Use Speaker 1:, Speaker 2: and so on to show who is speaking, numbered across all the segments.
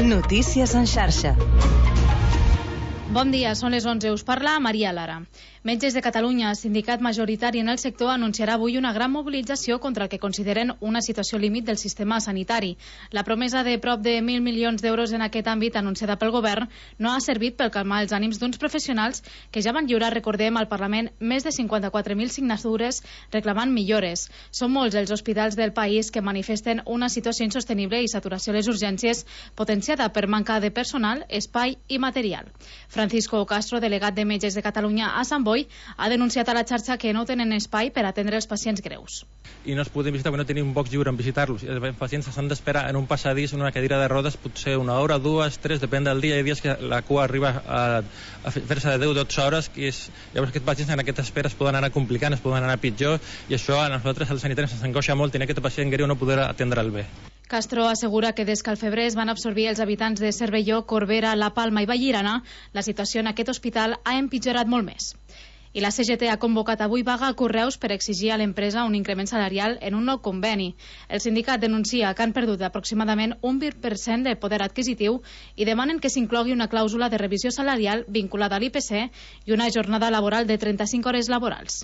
Speaker 1: Notícies en xarxa.
Speaker 2: Bon dia, són les 11. Us parla Maria Lara. Metges de Catalunya, sindicat majoritari en el sector, anunciarà avui una gran mobilització contra el que consideren una situació límit del sistema sanitari. La promesa de prop de 1.000 milions d'euros en aquest àmbit anunciada pel govern no ha servit per calmar els ànims d'uns professionals que ja van lliurar, recordem, al Parlament més de 54.000 signatures reclamant millores. Són molts els hospitals del país que manifesten una situació insostenible i saturació a les urgències potenciada per manca de personal, espai i material. Francisco Castro, delegat de Metges de Catalunya a Sant Boi, ha denunciat a la xarxa que no tenen espai per atendre els pacients greus.
Speaker 3: I no es poden visitar perquè no tenim un box lliure en visitar-los. Els pacients s'han d'esperar en un passadís, en una cadira de rodes, potser una hora, dues, tres, depèn del dia. Hi ha dies que la cua arriba a fer-se de 10-12 hores, llavors aquests pacients en aquesta espera es poden anar complicant, es poden anar pitjor, i això a nosaltres, als sanitaris, ens angoixa molt tenir aquest pacient greu no poder atendre'l bé.
Speaker 2: Castro assegura que des que al febrer es van absorbir els habitants de Cervelló, Corbera, La Palma i Vallirana, la situació en aquest hospital ha empitjorat molt més. I la CGT ha convocat avui vaga a Correus per exigir a l'empresa un increment salarial en un nou conveni. El sindicat denuncia que han perdut aproximadament un 20% del poder adquisitiu i demanen que s'inclogui una clàusula de revisió salarial vinculada a l'IPC i una jornada laboral de 35 hores laborals.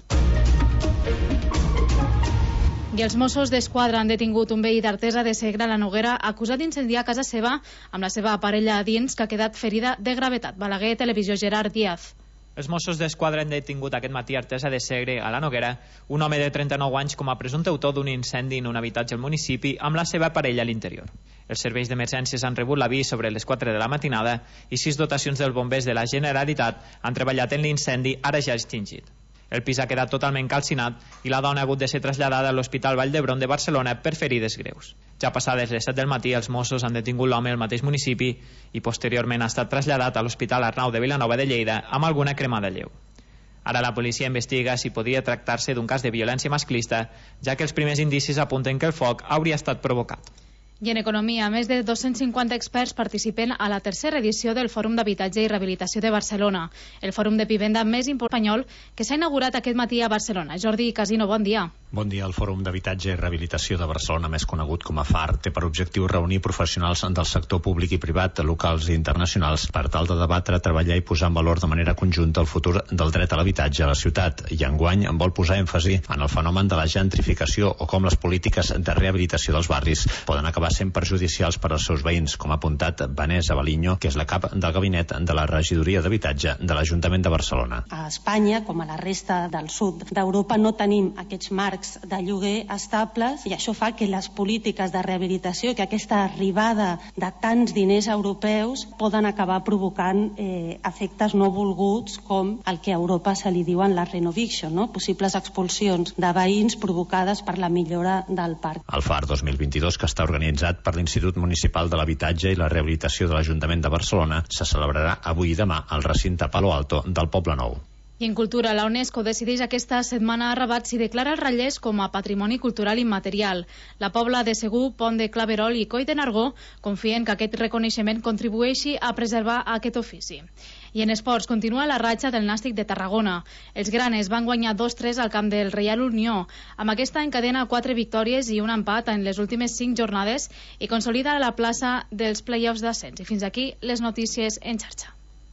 Speaker 2: I els Mossos d'Esquadra han detingut un veí d'Artesa de Segre a la Noguera acusat d'incendiar casa seva amb la seva parella a dins, que ha quedat ferida de gravetat. Balaguer, Televisió, Gerard Díaz.
Speaker 4: Els Mossos d'Esquadra han detingut aquest matí a Artesa de Segre, a la Noguera, un home de 39 anys com a presumpte autor d'un incendi en un habitatge al municipi amb la seva parella a l'interior. Els serveis d'emergències han rebut l'avís sobre les 4 de la matinada i 6 dotacions dels bombers de la Generalitat han treballat en l'incendi, ara ja extingit. El pis ha quedat totalment calcinat i la dona ha hagut de ser traslladada a l'Hospital Vall d'Hebron de Barcelona per ferides greus. Ja passades les 7 del matí, els Mossos han detingut l'home al mateix municipi i posteriorment ha estat traslladat a l'Hospital Arnau de Vilanova de Lleida amb alguna cremada lleu. Ara la policia investiga si podria tractar-se d'un cas de violència masclista, ja que els primers indicis apunten que el foc hauria estat provocat.
Speaker 2: I en economia, més de 250 experts participen a la tercera edició del Fòrum d'Habitatge i Rehabilitació de Barcelona, el fòrum de vivenda més important espanyol que s'ha inaugurat aquest matí a Barcelona. Jordi Casino, bon dia.
Speaker 5: Bon dia. El Fòrum d'Habitatge i Rehabilitació de Barcelona, més conegut com a FAR, té per objectiu reunir professionals del sector públic i privat, locals i internacionals, per tal de debatre, treballar i posar en valor de manera conjunta el futur del dret a l'habitatge a la ciutat. I enguany en vol posar èmfasi en el fenomen de la gentrificació o com les polítiques de rehabilitació dels barris poden acabar sent perjudicials per als seus veïns, com ha apuntat Vanessa Baliño, que és la cap del gabinet de la Regidoria d'Habitatge de l'Ajuntament de Barcelona.
Speaker 6: A Espanya, com a la resta del sud d'Europa, no tenim aquests marcs de lloguer estables i això fa que les polítiques de rehabilitació, que aquesta arribada de tants diners europeus poden acabar provocant efectes no volguts com el que a Europa se li diuen la renoviction, no? Possibles expulsions de veïns provocades per la millora del parc.
Speaker 5: El FAR 2022, que està organitzat per l'Institut Municipal de l'Habitatge i la Rehabilitació de l'Ajuntament de Barcelona, se celebrarà avui i demà al recinte Palo Alto del Poble Nou.
Speaker 2: I en cultura, la UNESCO decideix aquesta setmana a Rabat si declara el Rallers com a patrimoni cultural immaterial. La Pobla de Segur, Pont de Claverol i Coll de Nargó confien que aquest reconeixement contribueixi a preservar aquest ofici. I en esports, continua la ratxa del Nàstic de Tarragona. Els granes van guanyar 2-3 al camp del Reial Unió. Amb aquesta encadena 4 victòries i un empat en les últimes 5 jornades i consolida la plaça dels play-offs d'ascens. I fins aquí les notícies en xarxa.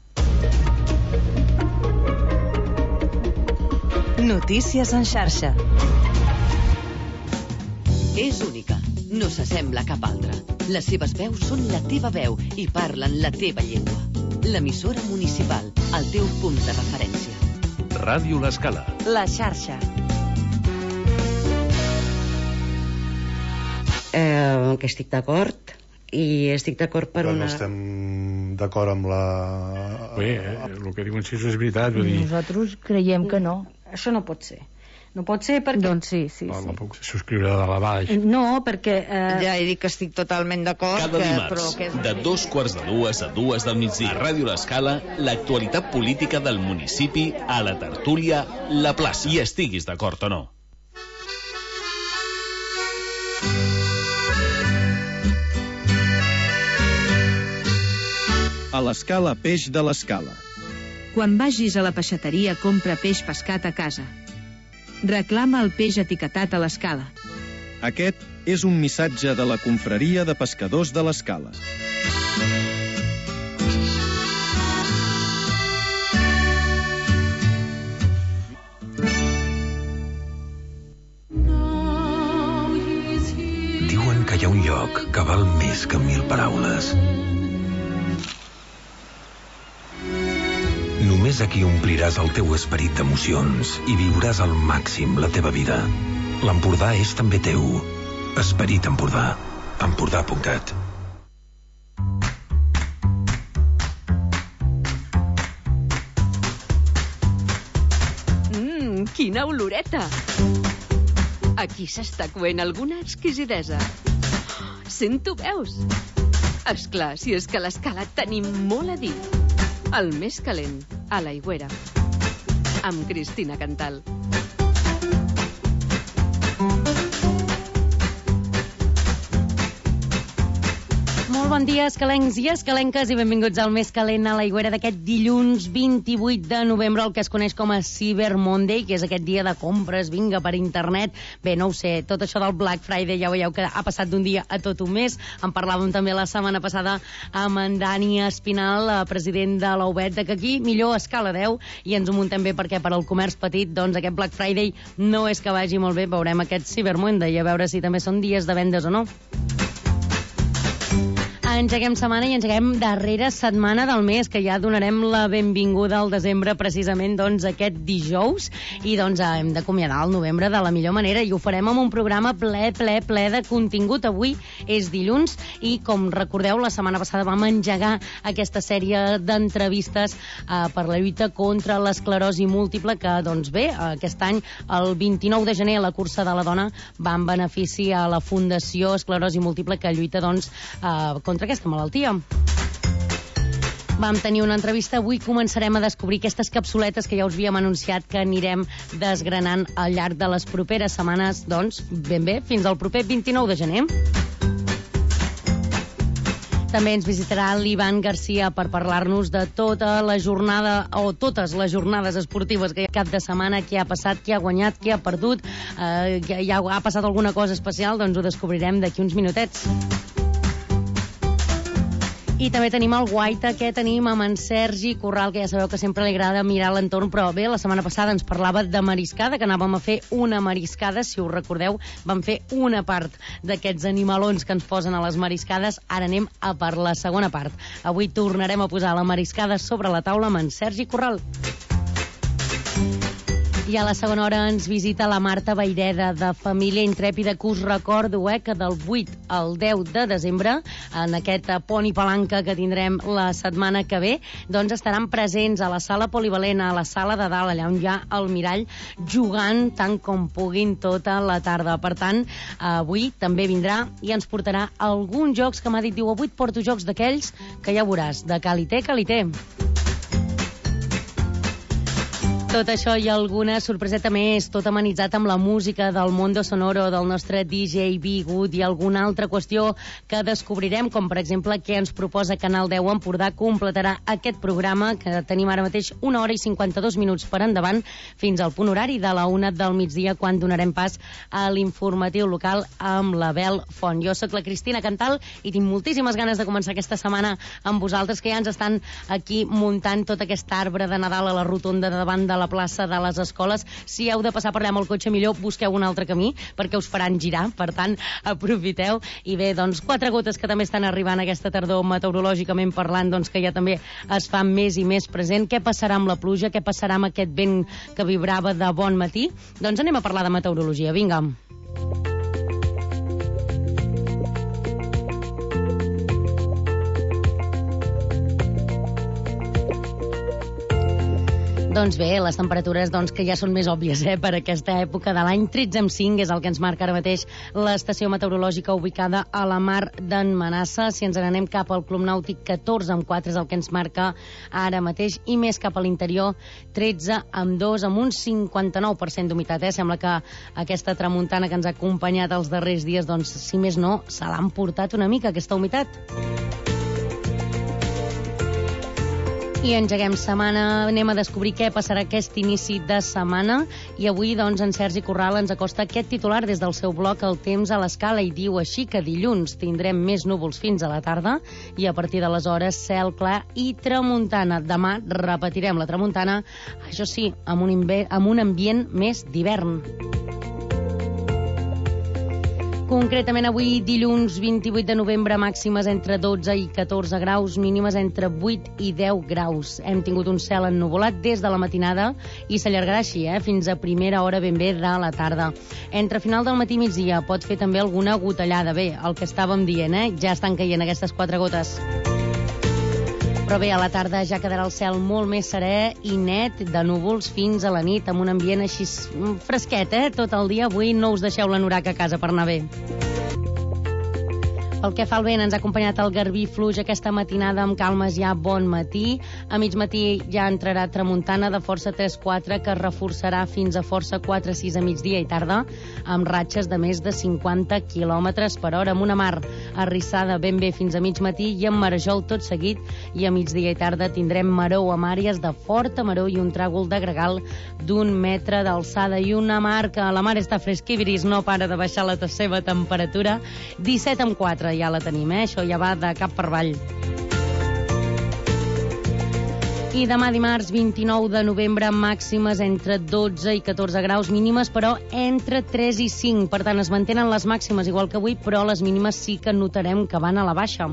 Speaker 1: Notícies en xarxa.
Speaker 7: És única, no s'assembla a cap altra. Les seves veus són la teva veu i parlen la teva llengua. L'emissora municipal, el teu punt de referència.
Speaker 8: Ràdio L'Escala.
Speaker 1: La xarxa.
Speaker 9: Que estic d'acord i estic d'acord per una...
Speaker 10: No estem d'acord amb la...
Speaker 11: Bé, el que diuen si és veritat, vull dir...
Speaker 12: Nosaltres creiem que no.
Speaker 6: Això no pot ser. No pot ser perquè...
Speaker 12: Doncs sí.
Speaker 11: No puc subscriure de la baix.
Speaker 6: No, perquè...
Speaker 12: Ja he dit que estic totalment d'acord.
Speaker 8: Cada dimarts, de 2:45 a 2 del migdia, a Ràdio L'Escala, l'actualitat política del municipi, a la tertúlia, la plaça. I estiguis d'acord o no.
Speaker 13: A l'Escala, peix de l'Escala.
Speaker 14: Quan vagis a la peixateria, compra peix pescat a casa. Reclama el peix etiquetat a l'Escala.
Speaker 13: Aquest és un missatge de la Confraria de Pescadors de l'Escala.
Speaker 15: un lloc que val més que 1000 paraules. Només aquí ompliràs el teu esperit d'emocions i viuràs al màxim la teva vida. L'Empordà és també teu. Esperit Empordà. Empordà.cat.
Speaker 16: Quina oloreta! Aquí s'està coent alguna exquisidesa. Sento veus. Esclar, si és que a l'Escala tenim molt a dir. El més calent, a l'Aigüera. Amb Cristina Cantal.
Speaker 17: Bon dia, escalencs i escalenques, i benvinguts al Més Calent a l'Aigüera d'aquest dilluns 28 de novembre, el que es coneix com a Cyber Monday, que és aquest dia de compres, vinga, per internet. Bé, no ho sé, tot això del Black Friday ja veieu que ha passat d'un dia a tot un mes. En parlàvem també la setmana passada amb en Dani Espinal, president de la UBET, de que aquí millor escala 10, i ens ho muntem bé perquè per al comerç petit, doncs aquest Black Friday no és que vagi molt bé. Veurem aquest Cyber Monday, a veure si també són dies de vendes o no. Engeguem setmana i engeguem darrera setmana del mes, que ja donarem la benvinguda al desembre precisament doncs aquest dijous, i doncs hem d'acomiadar el novembre de la millor manera, i ho farem amb un programa ple de contingut. Avui és dilluns i, com recordeu, la setmana passada vam engegar aquesta sèrie d'entrevistes per la lluita contra l'esclerosi múltiple, que doncs bé, aquest any el 29 de gener a la cursa de la dona va en benefici a la Fundació Esclerosi Múltiple, que lluita doncs contra aquesta malaltia. Vam tenir una entrevista, avui començarem a descobrir aquestes capsuletes que ja us havíem anunciat que anirem desgranant al llarg de les properes setmanes, doncs ben bé, fins al proper 29 de gener. També ens visitarà l'Ivan Garcia per parlar-nos de tota la jornada, o totes les jornades esportives que hi ha cap de setmana, què ha passat, qui ha guanyat, qui ha perdut, ja ha passat alguna cosa especial, doncs ho descobrirem d'aquí uns minutets. I també tenim el guaita que tenim amb en Sergi Corral, que ja sabeu que sempre li agrada mirar l'entorn, però bé, la setmana passada ens parlava de mariscada, que anàvem a fer una mariscada, si us recordeu, vam fer una part d'aquests animalons que ens posen a les mariscades, ara anem a per la segona part. Avui tornarem a posar la mariscada sobre la taula amb en Sergi Corral. I a la segona hora ens visita la Marta Vaireda, de Família Intrèpida, que us recordo que del 8 al 10 de desembre, en aquest pont i palanca que tindrem la setmana que ve, doncs estaran presents a la sala polivalent, a la sala de dalt, allà on hi ha el mirall, jugant tant com puguin tota la tarda. Per tant, avui també vindrà i ens portarà alguns jocs que m'ha dit, diu, avui et porto jocs d'aquells que ja veuràs, de calité. Tot això i alguna sorpreseta més, tot amenitzat amb la música del Mondo Sonoro del nostre DJ B-Good, i alguna altra qüestió que descobrirem, com per exemple què ens proposa Canal 10 Empordà. Completarà aquest programa, que tenim ara mateix 1 hora i 52 minuts per endavant, fins al punt horari de la 1 del migdia, quan donarem pas a l'informatiu local amb la Bel Font. Jo sóc la Cristina Cantal i tinc moltíssimes ganes de començar aquesta setmana amb vosaltres, que ja ens estan aquí muntant tot aquest arbre de Nadal a la rotonda de davant de la plaça de les escoles. Si heu de passar per allà amb el cotxe, millor busqueu un altre camí, perquè us faran girar, per tant, aprofiteu. I bé, doncs, 4 gotes que també estan arribant aquesta tardor, meteorològicament parlant, doncs que ja també es fa més i més present. Què passarà amb la pluja? Què passarà amb aquest vent que vibrava de bon matí? Doncs anem a parlar de meteorologia. Vinga. Doncs bé, les temperatures que ja són més òbvies per aquesta època de l'any. 13,5 és el que ens marca ara mateix l'estació meteorològica ubicada a la mar d'en Manassa. Si ens n'anem cap al Club Nàutic, 14,4 és el que ens marca ara mateix, i més cap a l'interior, 13,2 amb un 59% d'humitat. Sembla que aquesta tramuntana que ens ha acompanyat els darrers dies, doncs, si més no, se l'ha emportat una mica, aquesta humitat. I engeguem setmana, anem a descobrir què passarà aquest inici de setmana, i avui doncs en Sergi Corral ens acosta aquest titular des del seu blog El Temps a l'Escala, i diu així que dilluns tindrem més núvols fins a la tarda i a partir d'aleshores cel clar i tramuntana. Demà repetirem la tramuntana, això sí, amb un ambient més d'hivern. Concretament avui, dilluns 28 de novembre, màximes entre 12 i 14 graus, mínimes entre 8 i 10 graus. Hem tingut un cel ennuvolat des de la matinada i s'allargarà així, fins a primera hora ben bé de la tarda. Entre final del matí i migdia pot fer també alguna gotellada. Bé, el que estàvem dient, ja estan caient aquestes 4 gotes. Però bé, a la tarda ja quedarà el cel molt més serè i net de núvols fins a la nit, amb un ambient així fresquet, tot el dia. Avui no us deixeu l'anorac a casa per anar bé. Pel que fa al vent, ens ha acompanyat el garbí fluix aquesta matinada amb calmes ja bon matí. A mig matí ja entrarà tramuntana de força 3-4 que reforçarà fins a força 4-6 a migdia i tarda, amb ratxes de més de 50 km per hora, amb una mar arrissada ben bé fins a mig matí i amb marejol tot seguit, i a migdia i tarda tindrem maror amb àrees de forta maror i un tràgol de gregal d'1 metre d'alçada i una mar que la mar està fresquiviris, no para de baixar la seva temperatura, 17,4 ja la tenim, això ja va de cap per avall. I demà dimarts 29 de novembre, màximes entre 12 i 14 graus, mínimes però entre 3 i 5. Per tant, es mantenen les màximes igual que avui, però les mínimes sí que notarem que van a la baixa.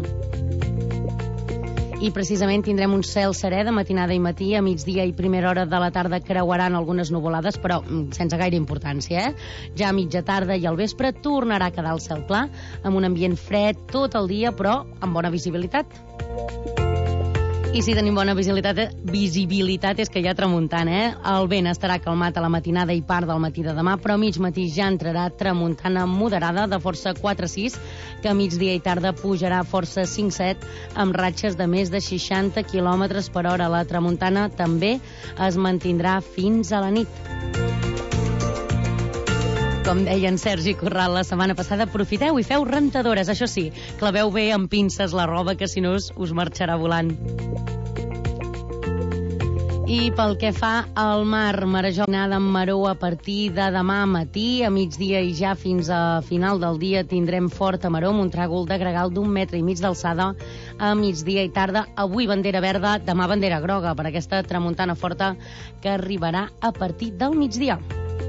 Speaker 17: I precisament tindrem un cel serè de matinada i matí, a migdia i primera hora de la tarda creuaran algunes nuvolades, però sense gaire importància, Ja a mitja tarda i al vespre tornarà a quedar el cel clar, amb un ambient fred tot el dia, però amb bona visibilitat. I si tenim bona visibilitat és que hi ha tramuntana, El vent estarà calmat a la matinada i part del matí de demà, però a mig matí ja entrarà tramuntana moderada de força 4-6, que a migdia i tarda pujarà força 5-7, amb ratxes de més de 60 km per hora. La tramuntana també es mantindrà fins a la nit. Com deia en Sergi Corral la setmana passada, aprofiteu i feu rentadores. Això sí, claveu bé amb pinces la roba, que si no us marxarà volant. I pel que fa al mar, marejolada amb maró a partir de demà matí, a migdia i ja fins a final del dia tindrem forta maró amb un tràgol de gregal d'1,5 metres d'alçada a migdia i tarda. Avui bandera verda, demà bandera groga per aquesta tramuntana forta que arribarà a partir del migdia.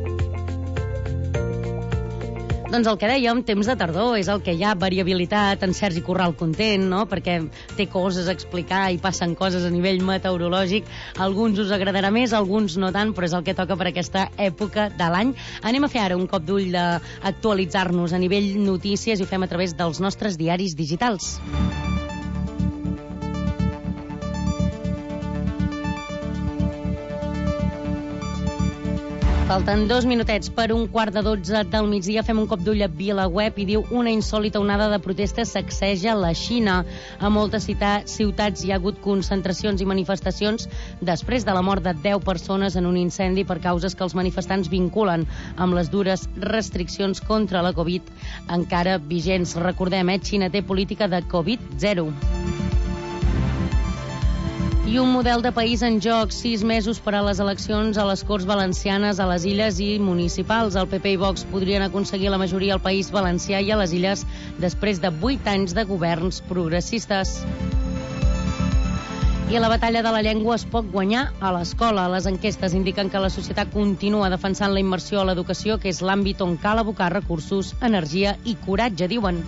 Speaker 17: Doncs el que dèiem, temps de tardor, és el que hi ha variabilitat, en Sergi Corral content, no?, perquè té coses a explicar i passen coses a nivell meteorològic. Alguns us agradarà més, alguns no tant, però és el que toca per aquesta època de l'any. Anem a fer ara un cop d'ull d'actualitzar-nos a nivell notícies i ho fem a través dels nostres diaris digitals. Falten 2 minutets per 11:45 del migdia. Fem un cop d'ull a VilaWeb i diu: una insòlita onada de protestes sacseja la Xina. A moltes ciutats hi ha hagut concentracions i manifestacions després de la mort de 10 persones en un incendi per causes que els manifestants vinculen amb les dures restriccions contra la Covid encara vigents. Recordem, Xina té política de Covid-0. I un model de país en joc, 6 mesos per a les eleccions a les Corts Valencianes, a les Illes i municipals. El PP i Vox podrien aconseguir la majoria al País Valencià i a les Illes després de 8 anys de governs progressistes. I a la batalla de la llengua es pot guanyar a l'escola. Les enquestes indiquen que la societat continua defensant la immersió a l'educació, que és l'àmbit on cal abocar recursos, energia i coratge, diuen.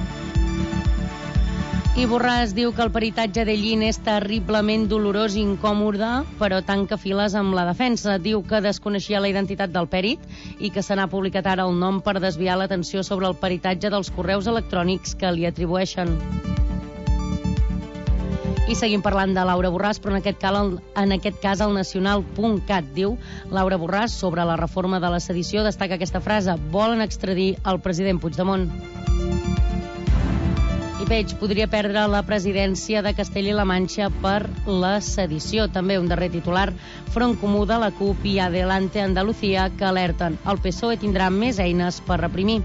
Speaker 17: I Borràs diu que el peritatge d'Ellín és terriblement dolorós i incòmode, però tanca files amb la defensa. Diu que desconeixia la identitat del pèrit i que se n'ha publicat ara el nom per desviar l'atenció sobre el peritatge dels correus electrònics que li atribueixen. I seguim parlant de Laura Borràs, però en aquest cas el nacional.cat diu: Laura Borràs, sobre la reforma de la sedició, destaca aquesta frase: volen extradir el president Puigdemont. I Page podria perdre la presidència de Castella i la Manxa per la sedició. També un darrer titular: Front Comú de la CUP i Adelante Andalucía, que alerten el PSOE tindrà més eines per reprimir.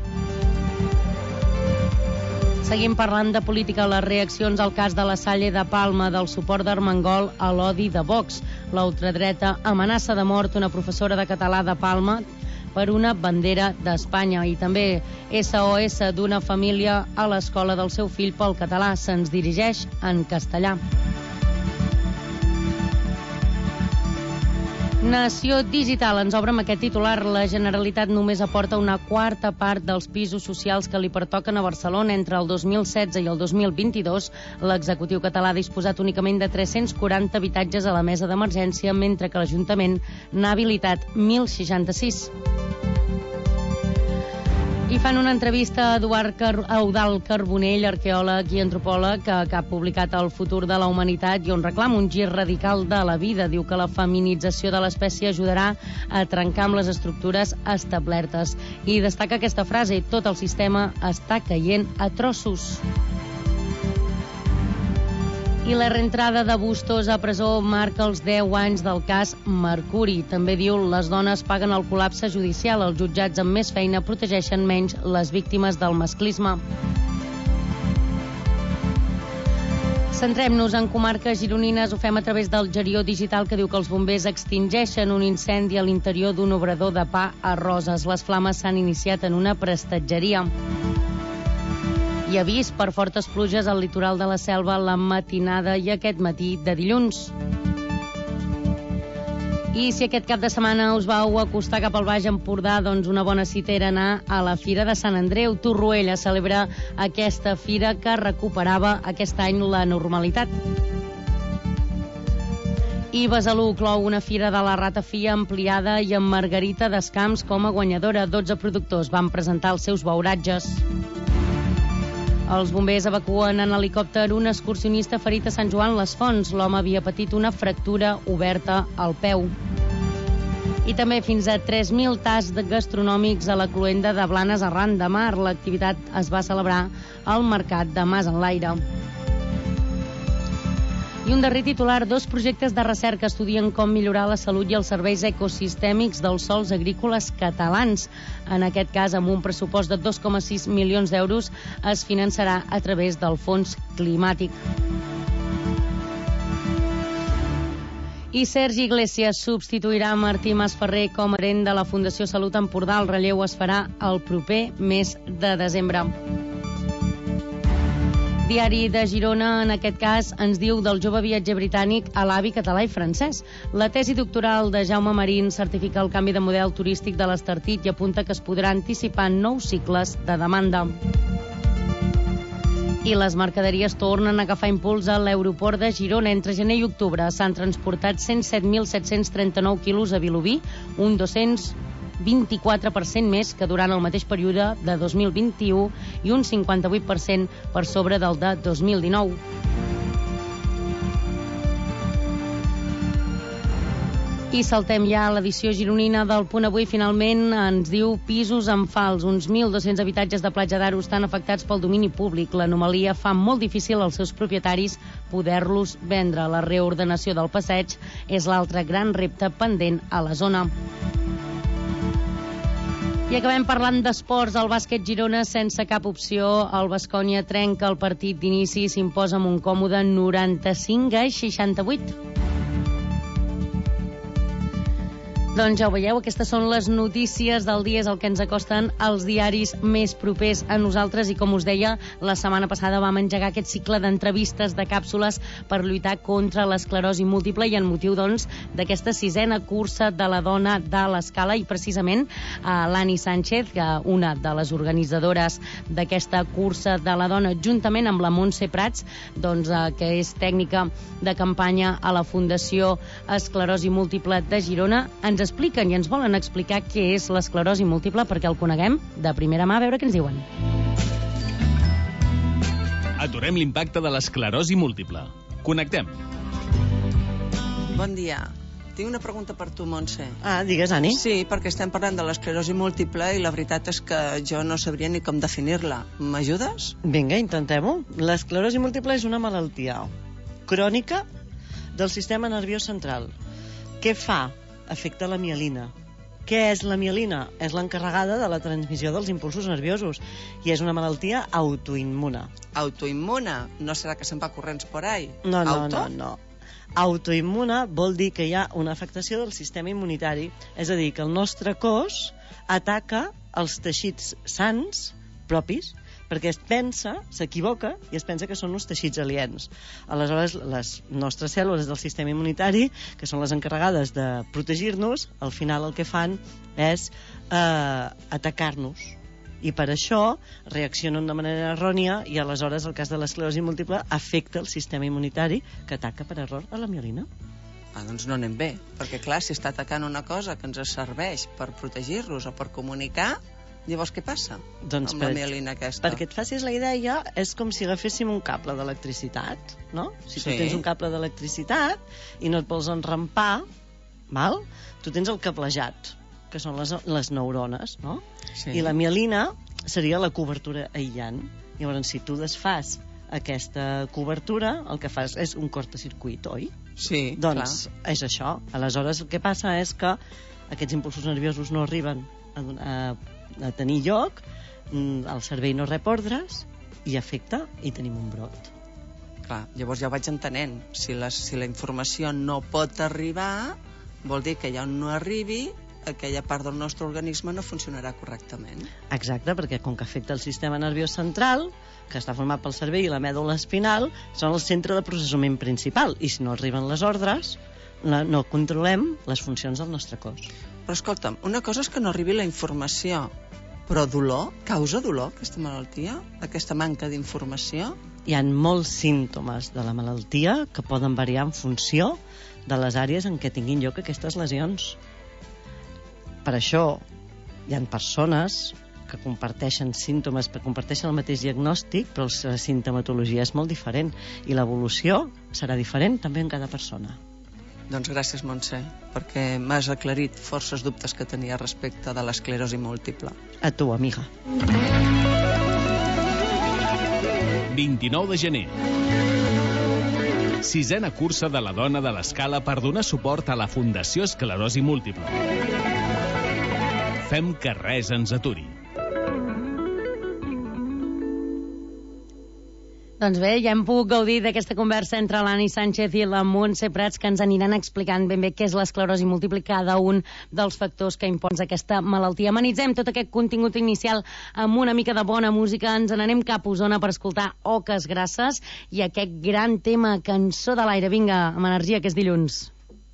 Speaker 17: Seguim parlant de política. Les reaccions al cas de la Salle de Palma, del suport d'Armengol a l'odi de Vox. La ultradreta amenaça de mort una professora de català de Palma per una bandera d'Espanya. I també SOS d'una família a l'escola del seu fill pel català. Se'ns dirigeix en castellà. Nació Digital ens obre amb aquest titular. La Generalitat només aporta una quarta part dels pisos socials que li pertoquen a Barcelona. Entre el 2016 i el 2022, l'executiu català ha disposat únicament de 340 habitatges a la mesa d'emergència, mentre que l'Ajuntament n'ha habilitat 1.066. I fan una entrevista a Eudald Carbonell, arqueòleg i antropòleg, que ha publicat El futur de la humanitat i on reclama un gir radical de la vida. Diu que la feminització de l'espècie ajudarà a trencar amb les estructures establertes. I destaca aquesta frase: tot el sistema està caient a trossos. I la reentrada de Bustos a presó marca els 10 anys del cas Mercuri. També diu: les dones paguen el col·lapse judicial, els jutjats amb més feina protegeixen menys les víctimes del masclisme. Centrem-nos en comarques gironines, ho fem a través del Gerió Digital, que diu que els bombers extingeixen un incendi a l'interior d'un obrador de pa a Roses. Les flames s'han iniciat en una prestatgeria. I avís per fortes pluges al litoral de la Selva la matinada i aquest matí de dilluns. I si aquest cap de setmana us vau acostar cap al Baix Empordà, doncs una bona cita era anar a la Fira de Sant Andreu. Torroella celebra aquesta fira que recuperava aquest any la normalitat. I Besalú clou una fira de la ratafia ampliada i amb Margarita Descamps com a guanyadora. 12 productors van presentar els seus beuratges. Els bombers evacuen en helicòpter un excursionista ferit a Sant Joan les Fonts. L'home havia patit una fractura oberta al peu. I també fins a 3.000 tasts gastronòmics a la cloenda de Blanes arran de mar. L'activitat es va celebrar al mercat de Mas Enlaire. I un darrer titular: 2 projectes de recerca estudien com millorar la salut i els serveis ecosistèmics dels sòls agrícoles catalans. En aquest cas, amb un pressupost de 2,6 milions d'euros, es finançarà a través del Fons Climàtic. I Sergi Iglesias substituirà Martí Masferrer com a herent de la Fundació Salut Empordà. El relleu es farà el proper mes de desembre. Diari de Girona, en aquest cas, ens diu del jove viatger britànic a l'avi català i francès. La tesi doctoral de Jaume Marín certifica el canvi de model turístic de l'Estartit i apunta que es podrà anticipar nous cicles de demanda. I les mercaderies tornen a agafar impuls a l'aeroport de Girona. Entre gener i octubre s'han transportat 107.739 quilos a Vilobí, un 224% més que durant el mateix període de 2021 i un 58% per sobre del de 2019. I saltem ja a l'edició gironina del Punt Avui. Finalment ens diu pisos en fals. Uns 1.200 habitatges de Platja d'Aro estan afectats pel domini públic. L'anomalia fa molt difícil als seus propietaris poder-los vendre. La reordenació del passeig és l'altre gran repte pendent a la zona. I acabem parlant d'esports. El bàsquet Girona sense cap opció. El Baskonia trenca el partit d'inici i s'imposa amb un còmode 95-68. Doncs ja ho veieu, aquestes són les notícies del dia, és el que ens acosten als diaris més propers a nosaltres. I com us deia, la setmana passada vam engegar aquest cicle d'entrevistes, de càpsules per lluitar contra l'esclerosi múltiple i en motiu, doncs, d'aquesta 6ª cursa de la dona de l'Escala. I precisament l'Ani Sánchez, una de les organitzadores d'aquesta cursa de la dona, juntament amb la Montse Prats, doncs, que és tècnica de campanya a la Fundació Esclerosi Múltiple de Girona, ens expliquen i ens volen explicar què és l'esclerosi múltiple perquè el coneguem de primera mà. A veure què ens diuen.
Speaker 8: Aturem l'impacte de l'esclerosi múltiple. Connectem.
Speaker 18: Bon dia. Tinc una pregunta per tu, Montse.
Speaker 12: Digues, Ani.
Speaker 18: Sí, perquè estem parlant de l'esclerosi múltiple i la veritat és que jo no sabria ni com definir-la. M'ajudes?
Speaker 12: Vinga, intentem-ho. L'esclerosi múltiple és una malaltia crònica del sistema nerviós central. Què fa? Afecta la mielina. Què és la mielina? És l'encarregada de la transmissió dels impulsos nerviosos i és una malaltia autoimmune.
Speaker 18: Autoimmune? No serà que se'n va corrents por ahí?
Speaker 12: No. Autoimmune vol dir que hi ha una afectació del sistema immunitari, és a dir, que el nostre cos ataca els teixits sans propis perquè s'equivoca i es pensa que són uns teixits aliens. Aleshores, les nostres cèl·lules del sistema immunitari, que són les encarregades de protegir-nos, al final el que fan és atacar-nos. I per això reaccionen de manera errònia i aleshores el cas de l'esclerosi múltiple afecta el sistema immunitari que ataca per error a la mielina.
Speaker 18: Doncs no anem bé, perquè clar, si està atacant una cosa que ens serveix per protegir-nos o per comunicar, llavors què passa amb la mielina aquesta?
Speaker 12: Perquè et facis la idea, és com si agaféssim un cable d'electricitat, no? Si tu tens un cable d'electricitat i no et vols enrampar, tu tens el cablejat, que són les neurones, no? I la mielina seria la cobertura aïllant. Llavors, si tu desfas aquesta cobertura, el que fas és un cortocircuit, oi?
Speaker 18: Sí,
Speaker 12: doncs és això. Aleshores, el que passa és que aquests impulsos nerviosos no arriben a tenir lloc, el cervell no rep ordres i afecta i tenim un brot.
Speaker 18: Clar, llavors ja ho vaig entenent. Si la informació no pot arribar, vol dir que ja no arribi, aquella part del nostre organisme no funcionarà correctament.
Speaker 12: Exacte, perquè com que afecta el sistema nerviós central, que està format pel cervell i la mèdula espinal, són el centre de processament principal, i si no arriben les ordres, no controlem les funcions del nostre cos.
Speaker 18: Però escolta'm, una cosa és que no arribi la informació, però dolor? Causa dolor aquesta malaltia? Aquesta manca d'informació?
Speaker 12: Hi ha molts símptomes de la malaltia que poden variar en funció de les àrees en què tinguin lloc aquestes lesions. Per això hi ha persones que comparteixen símptomes, que comparteixen el mateix diagnòstic, però la sintomatologia és molt diferent i l'evolució serà diferent també en cada persona.
Speaker 18: Doncs gràcies, Montse, perquè m'has aclarit forces dubtes que tenia respecte de l'esclerosi múltiple.
Speaker 12: A tu, amiga.
Speaker 8: 29 de gener. 6a cursa de la dona de l'Escala per donar suport a la Fundació Esclerosi Múltiple. Fem que res ens aturi.
Speaker 17: Doncs bé, ja hem pogut gaudir d'aquesta conversa entre l'Ani Sánchez i la Montse Prats, que ens aniran explicant ben bé què és l'esclerosi múltiple, cada un dels factors que imposa aquesta malaltia. Amenitzem tot aquest contingut inicial amb una mica de bona música. Ens n'anem cap a Osona per escoltar Oques Grasses i aquest gran tema, Cançó de l'aire. Vinga, amb energia, que és dilluns.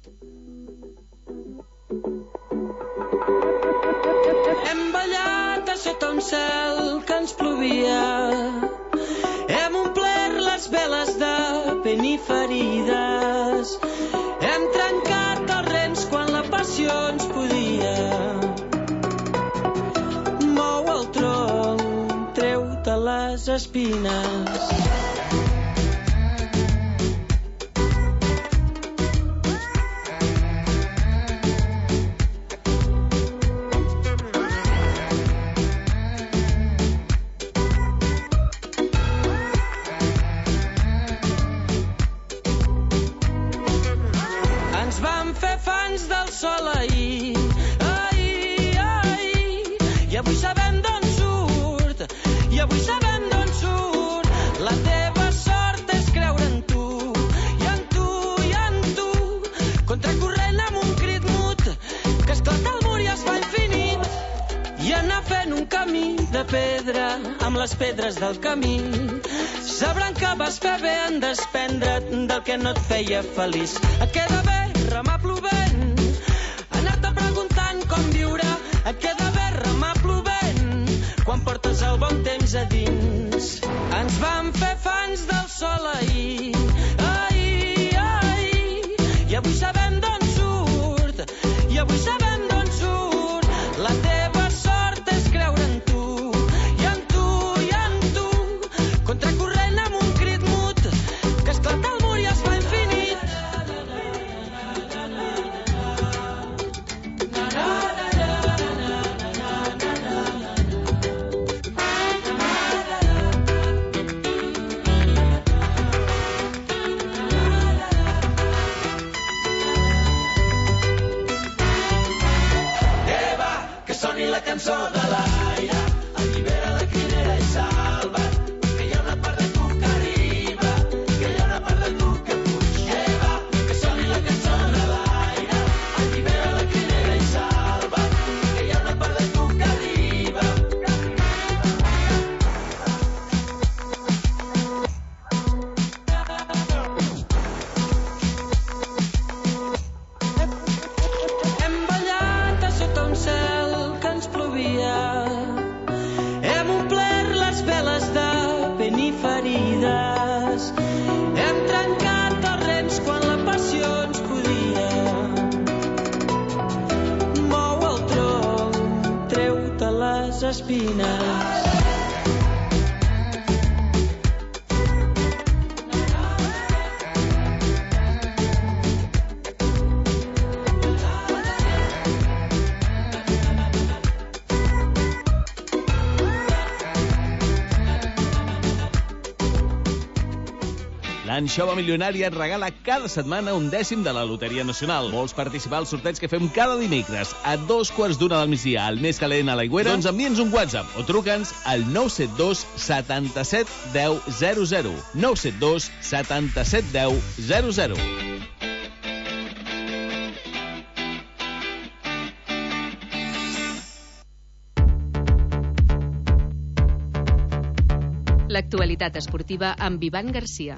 Speaker 19: Hem ballat a sota un cel que ens plovia. Hem omplert les veles de pena i ferides. Hem trencat els rens quan la passió ens podia. Mou el tronc, treu-te les espines. Del sol ahir, i avui sabem d'on surt, la teva sort és creure en tu, contracorrent amb un crit mut, que esclata el mur i es fa infinit, i anar fent un camí de pedra amb les pedres del camí, sabrant que vas fer bé en desprendre't del que no et feia feliç. Et queda bé remar plovent, anar-te preguntant com viure, et queda bé remar plovent, quan portes el bon temps a dins. Ens vam fer fans del sol ahir, i avui sabem d'on surt, la teva sort és creure en tu, contracorrent amb un crit mut, que esclata el mur i es fa infinit. La cançó de l'aire, allibera la crinera i salva't, que hi ha una part de tu que arriba, que hi ha una part de tu que fuig. Que soni la cançó de l'aire, allibera la crinera i salva't, que hi ha una part de tu que arriba. sense espines.
Speaker 8: L'Anxova Milionària et regala cada setmana un dècim de la Loteria Nacional. Vols participar al sorteig que fem cada dimecres a 2:15 del migdia al Més Calent a l'Aigüera? Doncs envia'ns un WhatsApp o truca'ns al 972 77 10 00. 972 77 10 00.
Speaker 16: L'actualitat esportiva amb Ivan Garcia.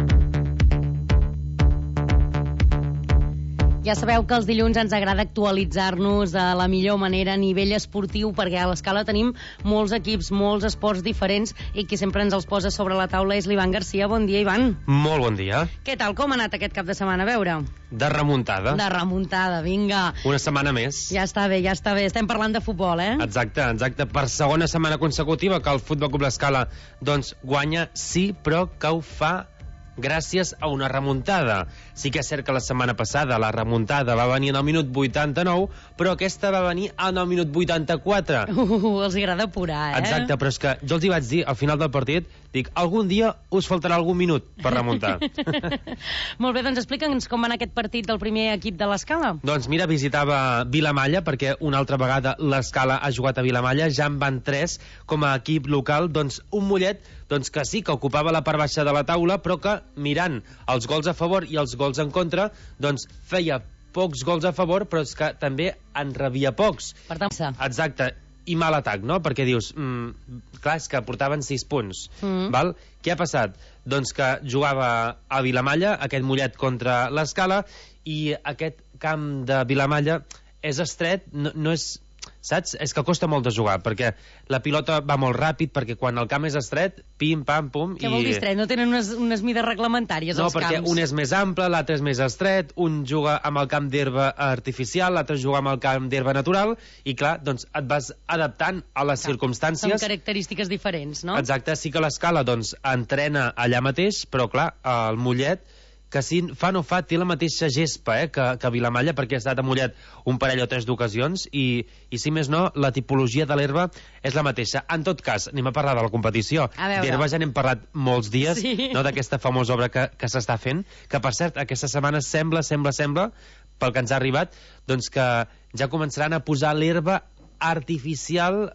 Speaker 17: Ja sabeu que els dilluns ens agrada actualitzar-nos de la millor manera a nivell esportiu, perquè a l'Escala tenim molts equips, molts esports diferents, i qui sempre ens els posa sobre la taula és l'Ivan Garcia. Bon dia, Ivan.
Speaker 20: Molt bon dia.
Speaker 17: Què tal? Com ha anat aquest cap de setmana? A veure.
Speaker 20: De remuntada.
Speaker 17: De remuntada, vinga.
Speaker 20: Una setmana més.
Speaker 17: Ja està bé, ja està bé. Estem parlant de futbol, eh?
Speaker 20: Exacte. Per segona setmana consecutiva que el Futbol Club l'Escala doncs guanya, sí, però que ho fa gràcies a una remuntada. Sí que és cert que la setmana passada la remuntada va venir en el minut 89, però aquesta va venir en el minut 84.
Speaker 17: Els agrada apurar, eh?
Speaker 20: Exacte, però és que jo els hi vaig dir al final del partit, dic, algun dia us faltarà algun minut per remuntar.
Speaker 17: Molt bé, doncs explica'ns com va anar aquest partit del primer equip de l'Escala.
Speaker 20: Doncs mira, visitava Vilamalla, perquè una altra vegada l'Escala ha jugat a Vilamalla, ja en van 3 com a equip local, doncs un Mollet doncs que sí, que ocupava la part baixa de la taula, però que mirant els gols a favor i els gols en contra, doncs feia pocs gols a favor, però és que també en rebia pocs.
Speaker 17: Per tant,
Speaker 20: exacte, i mal atac, no? Perquè dius, clar, és que portaven 6 punts, val? Què ha passat? Doncs que jugava a Vilamalla, aquest Mollet contra l'Escala, i aquest camp de Vilamalla és estret, no és... Saps? És que costa molt de jugar, perquè la pilota va molt ràpid, perquè quan el camp és estret, pim, pam, pum...
Speaker 17: Què vol dir estret? No tenen unes mides reglamentàries, els camps?
Speaker 20: No, perquè un és més ample, l'altre és més estret, un juga amb el camp d'herba artificial, l'altre juga amb el camp d'herba natural, i clar, doncs et vas adaptant a les circumstàncies.
Speaker 17: Són característiques diferents, no?
Speaker 20: Exacte, sí que l'Escala, doncs, entrena allà mateix, però clar, el Mollet, que si fa no fa, té la mateixa gespa que Vilamalla, perquè ha estat a Mollet un parell o 3 d'ocasions, i si més no, la tipologia de l'herba és la mateixa. En tot cas, anem a parlar de la competició. D'herba ja n'hem parlat molts dies, sí, no, d'aquesta famosa obra que s'està fent, que per cert, aquesta setmana sembla, pel que ens ha arribat, doncs que ja començaran a posar l'herba artificial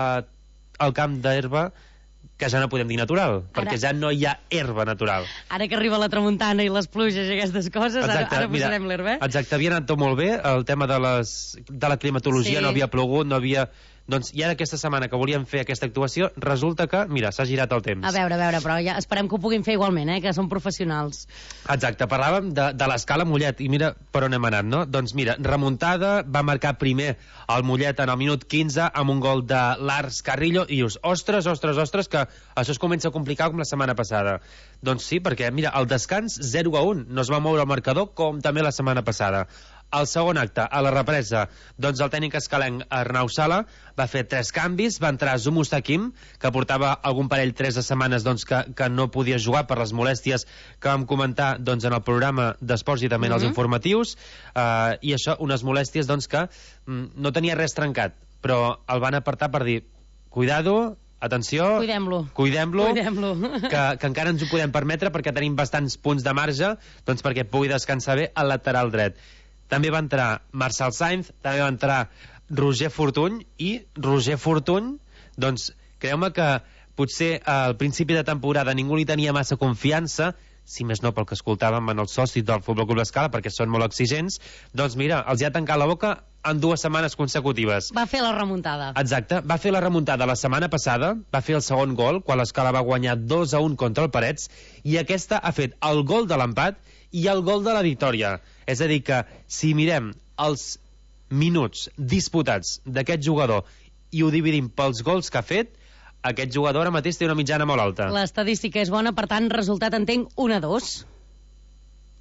Speaker 20: al camp d'herba, que ja no podem dir natural, perquè ja no hi ha herba natural.
Speaker 17: Ara que arriba la tramuntana i les pluges i aquestes coses, ara posarem l'herba.
Speaker 20: Exacte, havia anat tot molt bé, el tema de la climatologia, no havia plogut, no havia... Doncs i ara aquesta setmana que volíem fer aquesta actuació, resulta que, mira, s'ha girat el temps.
Speaker 17: A veure, però ja esperem que ho puguin fer igualment, que són professionals.
Speaker 20: Exacte, parlàvem de l'Escala Mollet, i mira per on hem anat, no? Doncs mira, remuntada, va marcar primer el Mollet en el minut 15 amb un gol de Lars Carrillo, i dius, ostres, que això es comença a complicar com la setmana passada. Doncs sí, perquè, mira, al descans 0-1, no es va moure el marcador com també la setmana passada. Al segon acte, a la represa, doncs el tècnic escalenc Arnau Sala va fer 3 canvis, va entrar Zoom Mustakim, que portava algun parell 3 de setmanes doncs, que no podia jugar per les molèsties que vam comentar doncs, en el programa d'esports i també en els informatius, i això, unes molèsties doncs, que no tenia res trencat, però el van apartar per dir, cuidado, atenció, cuidem-lo, que encara ens ho podem permetre perquè tenim bastants punts de marge, doncs perquè pugui descansar bé al lateral dret. També va entrar Marcel Sainz, també va entrar Roger Fortuny, i Roger Fortuny, doncs, creu-me que potser al principi de temporada ningú li tenia massa confiança, si més no pel que escoltàvem en els socis del Futbol Club l'Escala, perquè són molt exigents, doncs mira, els hi ha tancat la boca en 2 setmanes consecutives.
Speaker 17: Va fer la remuntada.
Speaker 20: Exacte, va fer la remuntada la setmana passada, va fer el segon gol, quan l'Escala va guanyar 2-1 contra el Parets, i aquesta ha fet el gol de l'empat i el gol de la victòria. És a dir que, si mirem els minuts disputats d'aquest jugador i ho dividim pels gols que ha fet, aquest jugador ara mateix té una mitjana molt alta.
Speaker 17: L'estadística és bona, per tant, resultat, entenc, 1-2.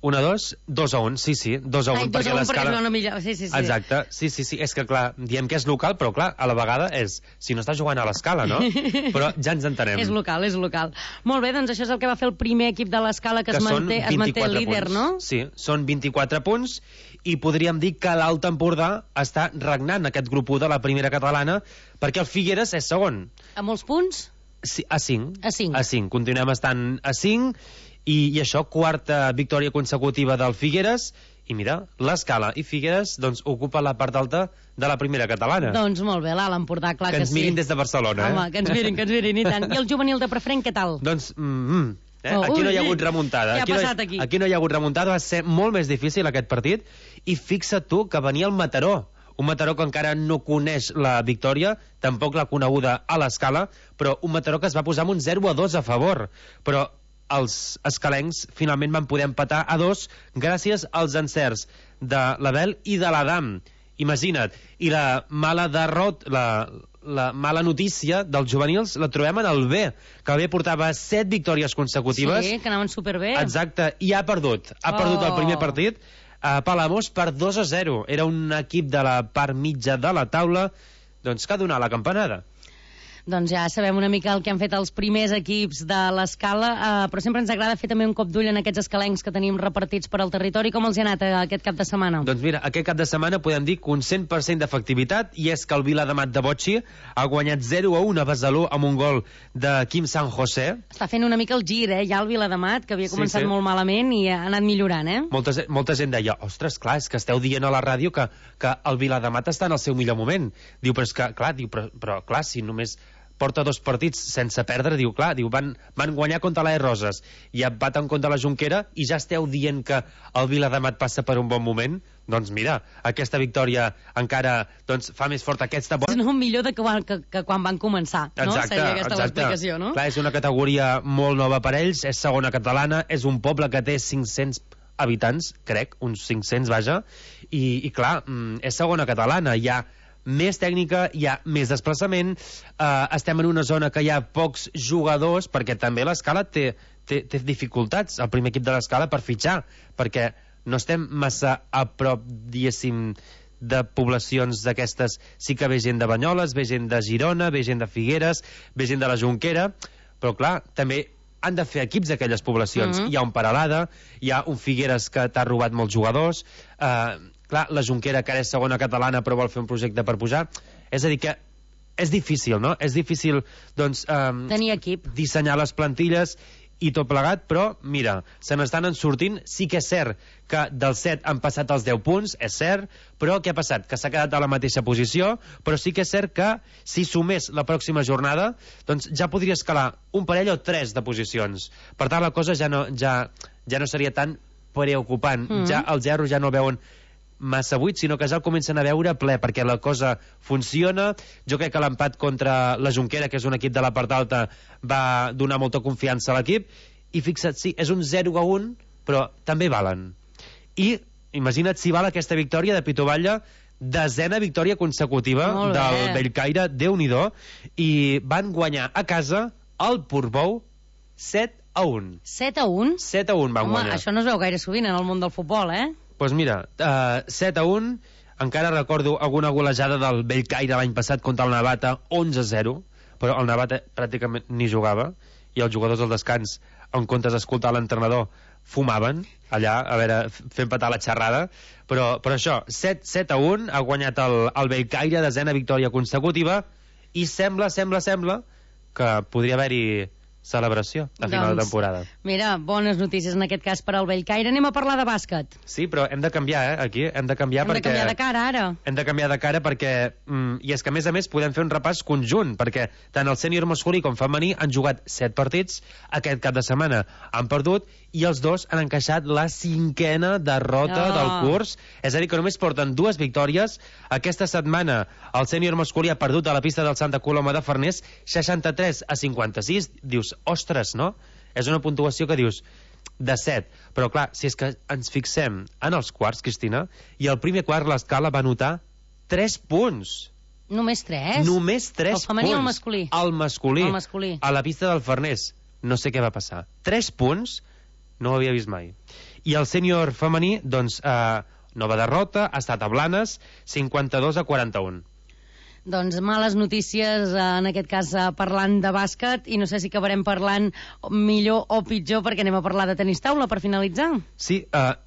Speaker 20: 1-2, 2-1, sí, 2-1.
Speaker 17: Ai, 2-1 perquè és una millor... Sí.
Speaker 20: Exacte, sí, és que clar, diem que és local, però clar, a la vegada és, si no està jugant a l'Escala, no? Però ja ens entenem.
Speaker 17: És local. Molt bé, doncs això és el que va fer el primer equip de l'Escala, que es manté líder,
Speaker 20: punts.
Speaker 17: No?
Speaker 20: Sí, són 24 punts, i podríem dir que l'Alt Empordà està regnant aquest grup 1 de la primera catalana, perquè el Figueres és segon.
Speaker 17: A molts punts?
Speaker 20: Sí, a 5.
Speaker 17: A 5.
Speaker 20: Continuem estant a 5, i això, quarta victòria consecutiva del Figueres, i mira, l'Escala i Figueres doncs ocupa la part alta de la primera catalana.
Speaker 17: Doncs molt bé, l'Alt Empordà, clar que sí.
Speaker 20: Que ens mirin des de Barcelona,
Speaker 17: Home, que ens mirin, i tant. I el juvenil de Preferent, què tal?
Speaker 20: Doncs, aquí no hi ha hagut remuntada.
Speaker 17: Què ha passat aquí?
Speaker 20: Aquí no hi ha hagut remuntada, va ser molt més difícil aquest partit, i fixa't tu que venia el Mataró, un Mataró que encara no coneix la victòria, tampoc l'ha coneguda a l'Escala, però un Mataró que es va posar amb un 0-2 a favor, però els escalencs finalment van poder empatar a 2 gràcies als encerts de l'Abel i de l'Adam. Imagina't. I la mala la mala notícia dels juvenils la trobem en el B, que el B portava 7 victòries consecutives.
Speaker 17: Sí, que anaven superbé.
Speaker 20: Exacte, i ha perdut. Ha perdut el primer partit a Palamós per 2-0. Era un equip de la part mitja de la taula, doncs que ha donat la campanada.
Speaker 17: Doncs ja sabem una mica el que han fet els primers equips de l'Escala, però sempre ens agrada fer també un cop d'ull en aquests escalencs que tenim repartits per al territori. Com els ha anat aquest cap de setmana?
Speaker 20: Doncs mira, aquest cap de setmana podem dir que un 100% d'efectivitat, i és que el Viladamat de Botxi ha guanyat 0-1 a Besalú amb un gol de Quim San José.
Speaker 17: Està fent una mica el gir, ja el Viladamat, que havia començat molt malament i ha anat millorant,
Speaker 20: Molta gent deia, ostres, clar, és que esteu dient a la ràdio que el Viladamat està en el seu millor moment. Diu, però és que, clar, però clar, si només porta 2 partits sense perdre, van guanyar contra l'Aer Roses i empaten contra la Jonquera, i ja esteu dient que el Viladamat passa per un bon moment. Doncs mira, aquesta victòria encara fa més fort aquesta...
Speaker 17: No, millor que quan van començar, no? Seria aquesta l'explicació, no?
Speaker 20: Clar, és una categoria molt nova per ells, és segona catalana, és un poble que té 500 habitants, crec, uns 500, vaja, i clar, és segona catalana, hi ha més tècnica, hi ha més desplaçament, estem en una zona que hi ha pocs jugadors, perquè també l'Escala té dificultats, el primer equip de l'Escala, per fitxar, perquè no estem massa a prop, diguéssim, de poblacions d'aquestes. Sí que ve gent de Banyoles, ve gent de Girona, ve gent de Figueres, ve gent de la Jonquera, però clar, també han de fer equips d'aquelles poblacions. Hi ha un Peralada, hi ha un Figueres que t'ha robat molts jugadors, clar, la Jonquera, que ara és segona catalana però vol fer un projecte per pujar. És a dir que és difícil, no? És difícil, doncs,
Speaker 17: tenir equip,
Speaker 20: dissenyar les plantilles i tot plegat, però mira, se n'estan sortint. Sí que és cert que dels 7 han passat els 10 punts, és cert, però què ha passat? Que s'ha quedat a la mateixa posició, però sí que és cert que si sumés la pròxima jornada, doncs ja podria escalar un parell o 3 de posicions. Per tant, la cosa ja no seria tan preocupant. Ja el 0 ja no veuen massa buit, sinó que ja el comencen a veure ple, perquè la cosa funciona. Jo crec que l'empat contra la Jonquera, que és un equip de la part alta, va donar molta confiança a l'equip, i fixa't, sí, és un 0-1, però també valen. I imagina't si val aquesta victòria de Pitoballa, 10ª victòria consecutiva del Bellcaire, Déu-n'hi-do, i van guanyar a casa el Portbou 7-1.
Speaker 17: 7-1?
Speaker 20: 7-1 van guanyar.
Speaker 17: Home, això no es veu gaire sovint en el món del futbol,
Speaker 20: Doncs mira, 7-1, encara recordo alguna golejada del Bellcaire l'any passat contra el Navata, 11-0, però el Navata pràcticament ni jugava, i els jugadors al descans, en comptes d'escoltar l'entrenador, fumaven allà, a veure, fent petar la xerrada, però això, 7-1, ha guanyat el Bellcaire, 10ª victòria consecutiva, i sembla que podria haver-hi celebració a final de temporada.
Speaker 17: Mira, bones notícies en aquest cas per al Bellcaire. Anem a parlar de bàsquet.
Speaker 20: Sí, però hem de canviar, aquí. Hem de canviar de
Speaker 17: cara, ara.
Speaker 20: Hem de canviar de cara perquè... I és que, a més, podem fer un repàs conjunt, perquè tant el sènior masculí com femení han jugat 7 partits, aquest cap de setmana han perdut, i els dos han encaixat la 5ª derrota del curs. És a dir, que només porten 2 victòries. Aquesta setmana el sènior masculí ha perdut a la pista del Santa Coloma de Farners 63-56. Dius, ostres, no? És una puntuació que dius de 7, però clar, si és que ens fixem en els quarts, Cristina, i el primer quart l'Escala va anotar 3 punts.
Speaker 17: Només 3?
Speaker 20: Només 3 punts.
Speaker 17: El femení o el masculí?
Speaker 20: El masculí.
Speaker 17: El masculí.
Speaker 20: A la pista del Farners. No sé què va passar. 3 punts, no ho havia vist mai. I el sènior femení, doncs, nova derrota, ha estat a Blanes, 52-41.
Speaker 17: Doncs males notícies, en aquest cas parlant de bàsquet, i no sé si acabarem parlant millor o pitjor, perquè anem a parlar de tenis taula per finalitzar.
Speaker 20: Sí,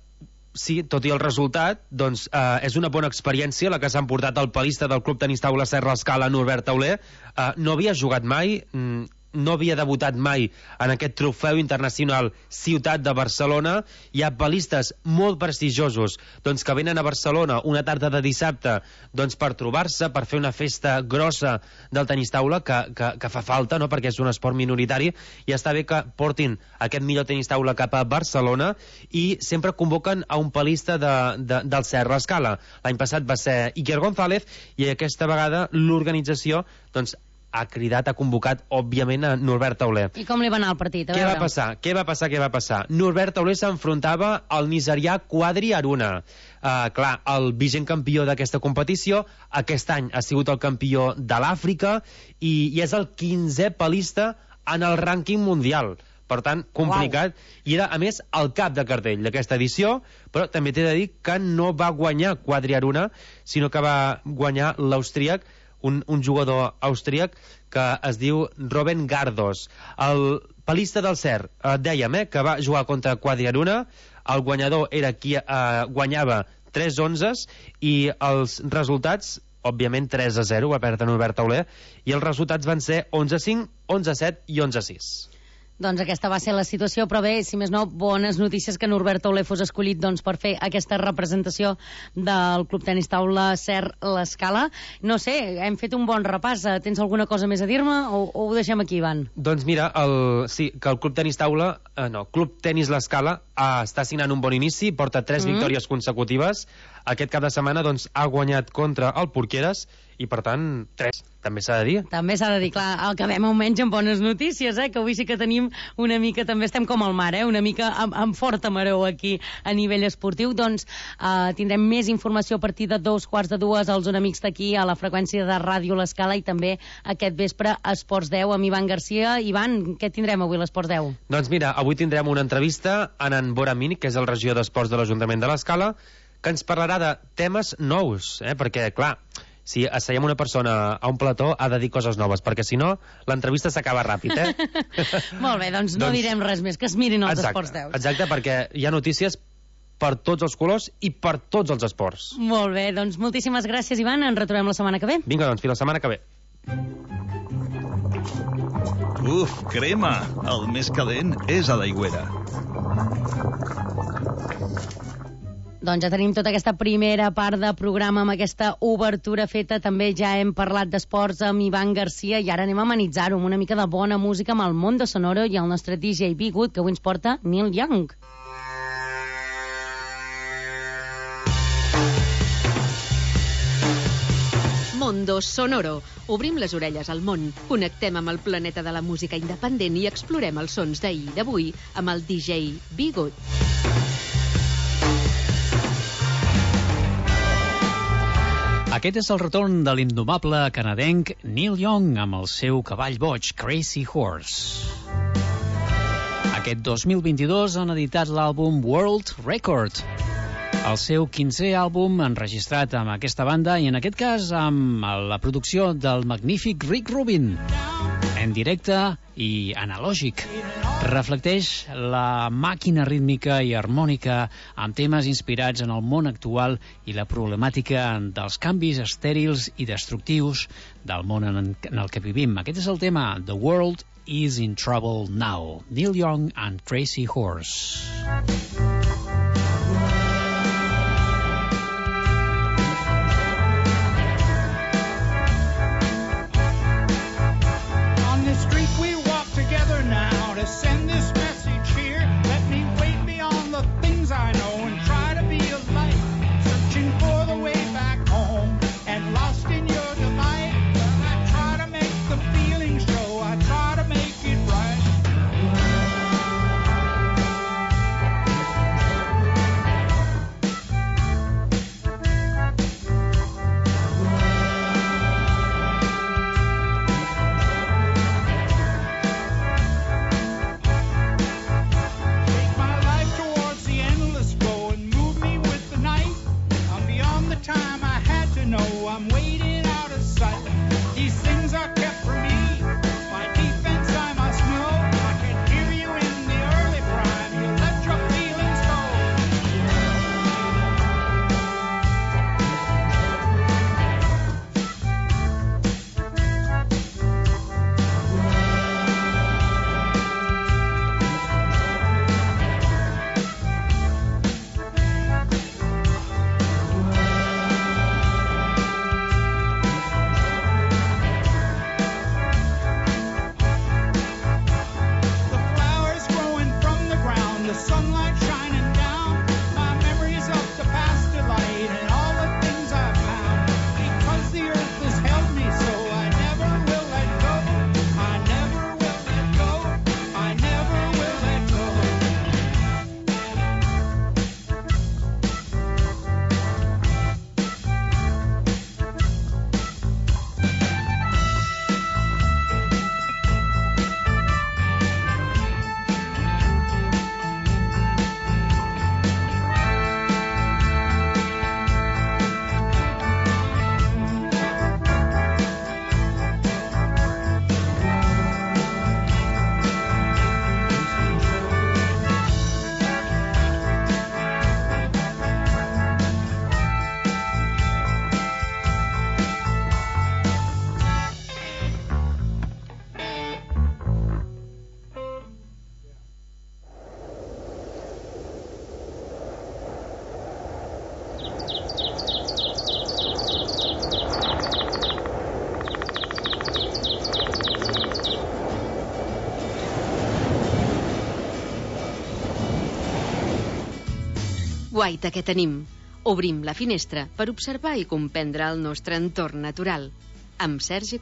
Speaker 20: tot i el resultat, doncs és una bona experiència la que s'ha emportat el palista del Club Tenis Taula Serra Escala, Norbert Tauler. No havia jugat mai, no havia debutat mai en aquest trofeu internacional Ciutat de Barcelona. Hi ha palistes molt prestigiosos doncs, que venen a Barcelona una tarda de dissabte doncs, per trobar-se, per fer una festa grossa del tenis taula que fa falta, no? Perquè és un esport minoritari, i està bé que portin aquest millor tenis taula cap a Barcelona, i sempre convoquen a un palista del Serra Escala. L'any passat va ser Iker González, i aquesta vegada l'organització doncs, ha cridat, ha convocat, òbviament, a Norbert Tauler.
Speaker 17: I com li va anar el partit?
Speaker 20: Què va passar? Norbert Tauler s'enfrontava al nigerià Quadri Aruna. Clar, el vigent campió d'aquesta competició, aquest any ha sigut el campió de l'Àfrica i és el 15è palista en el rànquing mundial. Per tant, complicat. I era, a més, el cap de cartell d'aquesta edició, però també t'he de dir que no va guanyar Quadri Aruna, sinó que va guanyar l'austríac, un jugador austríac que es diu Robin Gardos. El palista del CER, dèiem, que va jugar contra Quadri Aruna, el guanyador era qui guanyava 3-11, i els resultats, òbviament 3-0, va perdre Norbert Tauler, i els resultats van ser 11-5, 11-7 i 11-6.
Speaker 17: Doncs aquesta va ser la situació, però bé, si més no, bones notícies que Norbert Tauler fos escollit doncs, per fer aquesta representació del Club Tenis Taula Ser l'Escala. No sé, hem fet un bon repàs. Tens alguna cosa més a dir-me o ho deixem aquí, Ivan?
Speaker 20: Doncs mira, sí, que el Club Tenis Taula, Club Tenis l'Escala, està signant un bon inici, porta 3 victòries consecutives. Aquest cap de setmana doncs, ha guanyat contra el Porqueres, i per tant, 3, també s'ha de dir.
Speaker 17: També s'ha de dir, clar, el que vam almenys amb bones notícies, que avui sí que tenim una mica, també estem com al mar, una mica amb forta maror aquí a nivell esportiu. Doncs tindrem més informació a partir de 2:45 als Zona Mixta aquí a la freqüència de Ràdio l'Escala, i també aquest vespre a Esports 10 amb Ivan Garcia. Ivan, què tindrem avui a l'Esports 10?
Speaker 20: Doncs mira, avui tindrem una entrevista a en Bora Mini, que és el regidor d'Esports de l'Ajuntament de l'Escala, que ens parlarà de temes nous, perquè, clar, si asseiem una persona a un plató ha de dir coses noves, perquè si no l'entrevista s'acaba ràpid,
Speaker 17: Molt bé, doncs no direm res més, que es mirin els Esports 10.
Speaker 20: Exacte, perquè hi ha notícies per tots els colors i per tots els esports.
Speaker 17: Molt bé, doncs moltíssimes gràcies, Ivan, ens retrobem la setmana que ve.
Speaker 20: Vinga, doncs, fins la setmana que ve.
Speaker 21: Uf, crema! El més calent és a l'Aigüera.
Speaker 17: Doncs ja tenim tota aquesta primera part de programa amb aquesta obertura feta. També ja hem parlat d'esports amb Ivan Garcia i ara anem a amenitzar-ho amb una mica de bona música amb el Mondo Sonoro i el nostre DJ Be Good, que avui ens porta Neil Young.
Speaker 16: Mondo Sonoro. Obrim les orelles al món, connectem amb el planeta de la música independent i explorem els sons d'ahir i d'avui amb el DJ Be Good.
Speaker 22: Aquest és el retorn de l'indomable canadenc Neil Young amb el seu cavall boig, Crazy Horse. Aquest 2022 han editat l'àlbum World Record, el seu 15è àlbum enregistrat amb aquesta banda i en aquest cas amb la producció del magnífic Rick Rubin, en directe i analògic. Reflecteix la màquina rítmica i harmònica amb temes inspirats en el món actual i la problemàtica dels canvis estèrils i destructius del món en el que vivim. Aquest és el tema The World is in Trouble Now. Neil Young and Crazy Horse.
Speaker 23: Send this message here. Let me wait beyond the things I know and try to be a light, searching for the way back home and lost in your delight. I try to make the feeling show, I try to make it right.
Speaker 16: guaita que tenim. Obrim la finestra per observar i comprendre el nostre entorn natural. Amb Sergi...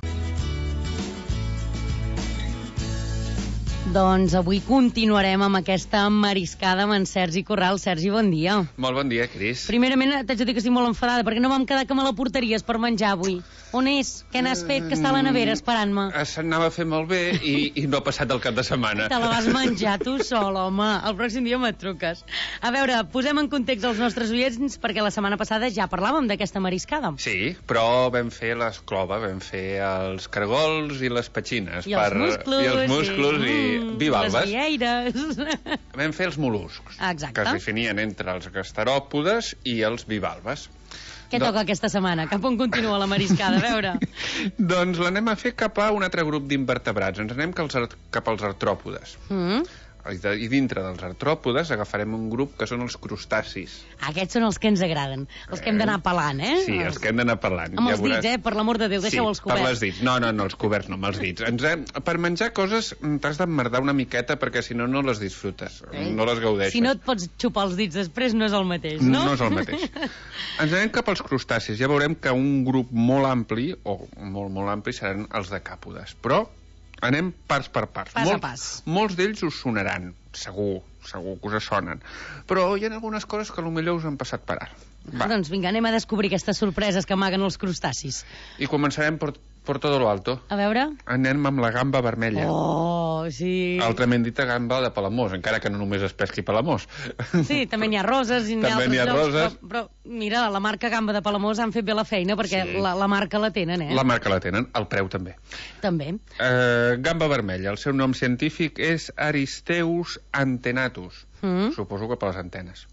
Speaker 17: Doncs avui continuarem amb aquesta mariscada amb en Sergi Corral. Sergi, bon dia.
Speaker 3: Molt bon dia, Cris.
Speaker 17: Primerament, t'haig de dir que estic molt enfadada, perquè no vam quedar que me la portaries per menjar avui. On és? Què n'has fet? Que està a la nevera esperant-me.
Speaker 3: S'anava a fer molt bé i no ha passat el cap de setmana.
Speaker 17: Te la vas menjar tu sol, home. El pròxim dia me truques. A veure, posem en context els nostres oients, perquè la setmana passada ja parlàvem d'aquesta mariscada.
Speaker 3: Sí, però vam fer l'esclova, vam fer els caragols i les petxines.
Speaker 17: I els musclos,
Speaker 3: i bivalves.
Speaker 17: Les vieires.
Speaker 3: Vam fer els mol·luscs,
Speaker 17: exacte,
Speaker 3: que es definien entre els gasteròpodes i els bivalves.
Speaker 17: Què toca aquesta setmana? Cap on continua la mariscada? A veure.
Speaker 3: Doncs l'anem a fer cap a un altre grup d'invertebrats. Ens anem cap als artròpodes. I dintre dels artròpodes agafarem un grup que són els crustacis.
Speaker 17: Aquests són els que ens agraden, els que hem d'anar pelant, eh?
Speaker 3: Sí, els que hem d'anar pelant.
Speaker 17: Amb els dits, per l'amor de Déu, deixeu els coberts.
Speaker 3: Sí, per les dits. No, els coberts no, amb els dits. Per menjar coses t'has d'emmerdar una miqueta perquè si no, no les disfrutes, no les gaudeixes.
Speaker 17: Si no et pots xupar els dits després no és el mateix, no?
Speaker 3: No és el mateix. Ens anem cap als crustacis. Ja veurem que un grup molt ampli, o molt ampli, seran els decàpodes. Però anem pas per parts.
Speaker 17: Pas a pas.
Speaker 3: Molts d'ells us sonaran, segur que us sonen. Però hi ha algunes coses que potser us han passat per ara.
Speaker 17: Doncs vinga, anem a descobrir aquestes sorpreses que amaguen els crustacis.
Speaker 3: I començarem por todo lo alto.
Speaker 17: A veure?
Speaker 3: Anem amb la gamba vermella.
Speaker 17: Oh, sí.
Speaker 3: Altrament dita gamba de Palamós, encara que no només es pesqui Palamós.
Speaker 17: Sí, també n'hi ha roses i
Speaker 3: també n'hi ha roses.
Speaker 17: Però mira, la marca Gamba de Palamós han fet bé la feina perquè la marca la tenen, eh?
Speaker 3: La marca la tenen, el preu també.
Speaker 17: També.
Speaker 3: Gamba vermella, el seu nom científic és Aristeus antenatus. Suposo que per les antenes.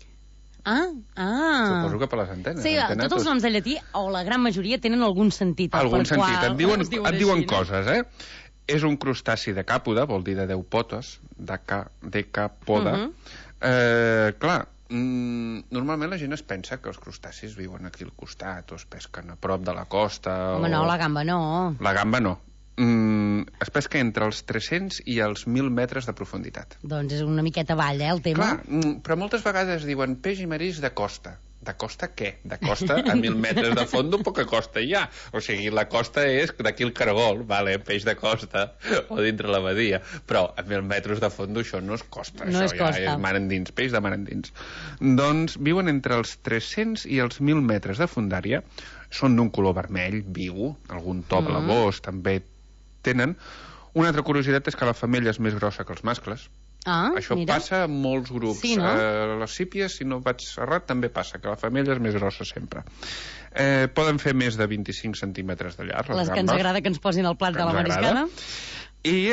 Speaker 3: Suposo que per les antenes.
Speaker 17: Sí, tots els noms de llatí, o la gran majoria, tenen algun sentit.
Speaker 3: Algun sentit. Et diuen coses, eh? És un crustaci decàpode, vol dir de 10 potes, decàpoda. Clar, normalment la gent es pensa que els crustacis viuen aquí al costat o es pesquen a prop de la costa.
Speaker 17: Home, no, la gamba no.
Speaker 3: La gamba no. Es pesca entre els 300 i els 1.000 metres de profunditat.
Speaker 17: Doncs és una miqueta avall, el tema.
Speaker 3: Clar, però moltes vegades diuen peix i marisc de costa. De costa què? De costa a 1.000 metres de fondo poca costa hi ha. O sigui, la costa és d'aquí el cargol, peix de costa, o dintre la badia. Però a 1.000 metres de fondo això no és costa.
Speaker 17: No és costa.
Speaker 3: Ja és mar endins, peix de mar endins. Doncs viuen entre els 300 i els 1.000 metres de fondària. Són d'un color vermell, viu, algun to blavós també tenen. Una altra curiositat és que la femella és més grossa que els mascles. Això passa en molts grups.
Speaker 17: Sí, no?
Speaker 3: Les sípies, si no vaig errat, també passa, que la femella és més grossa sempre. Poden fer més de 25 centímetres de llarg, les gambes.
Speaker 17: Que ens agrada que ens posin al plat de la mariscada.
Speaker 3: I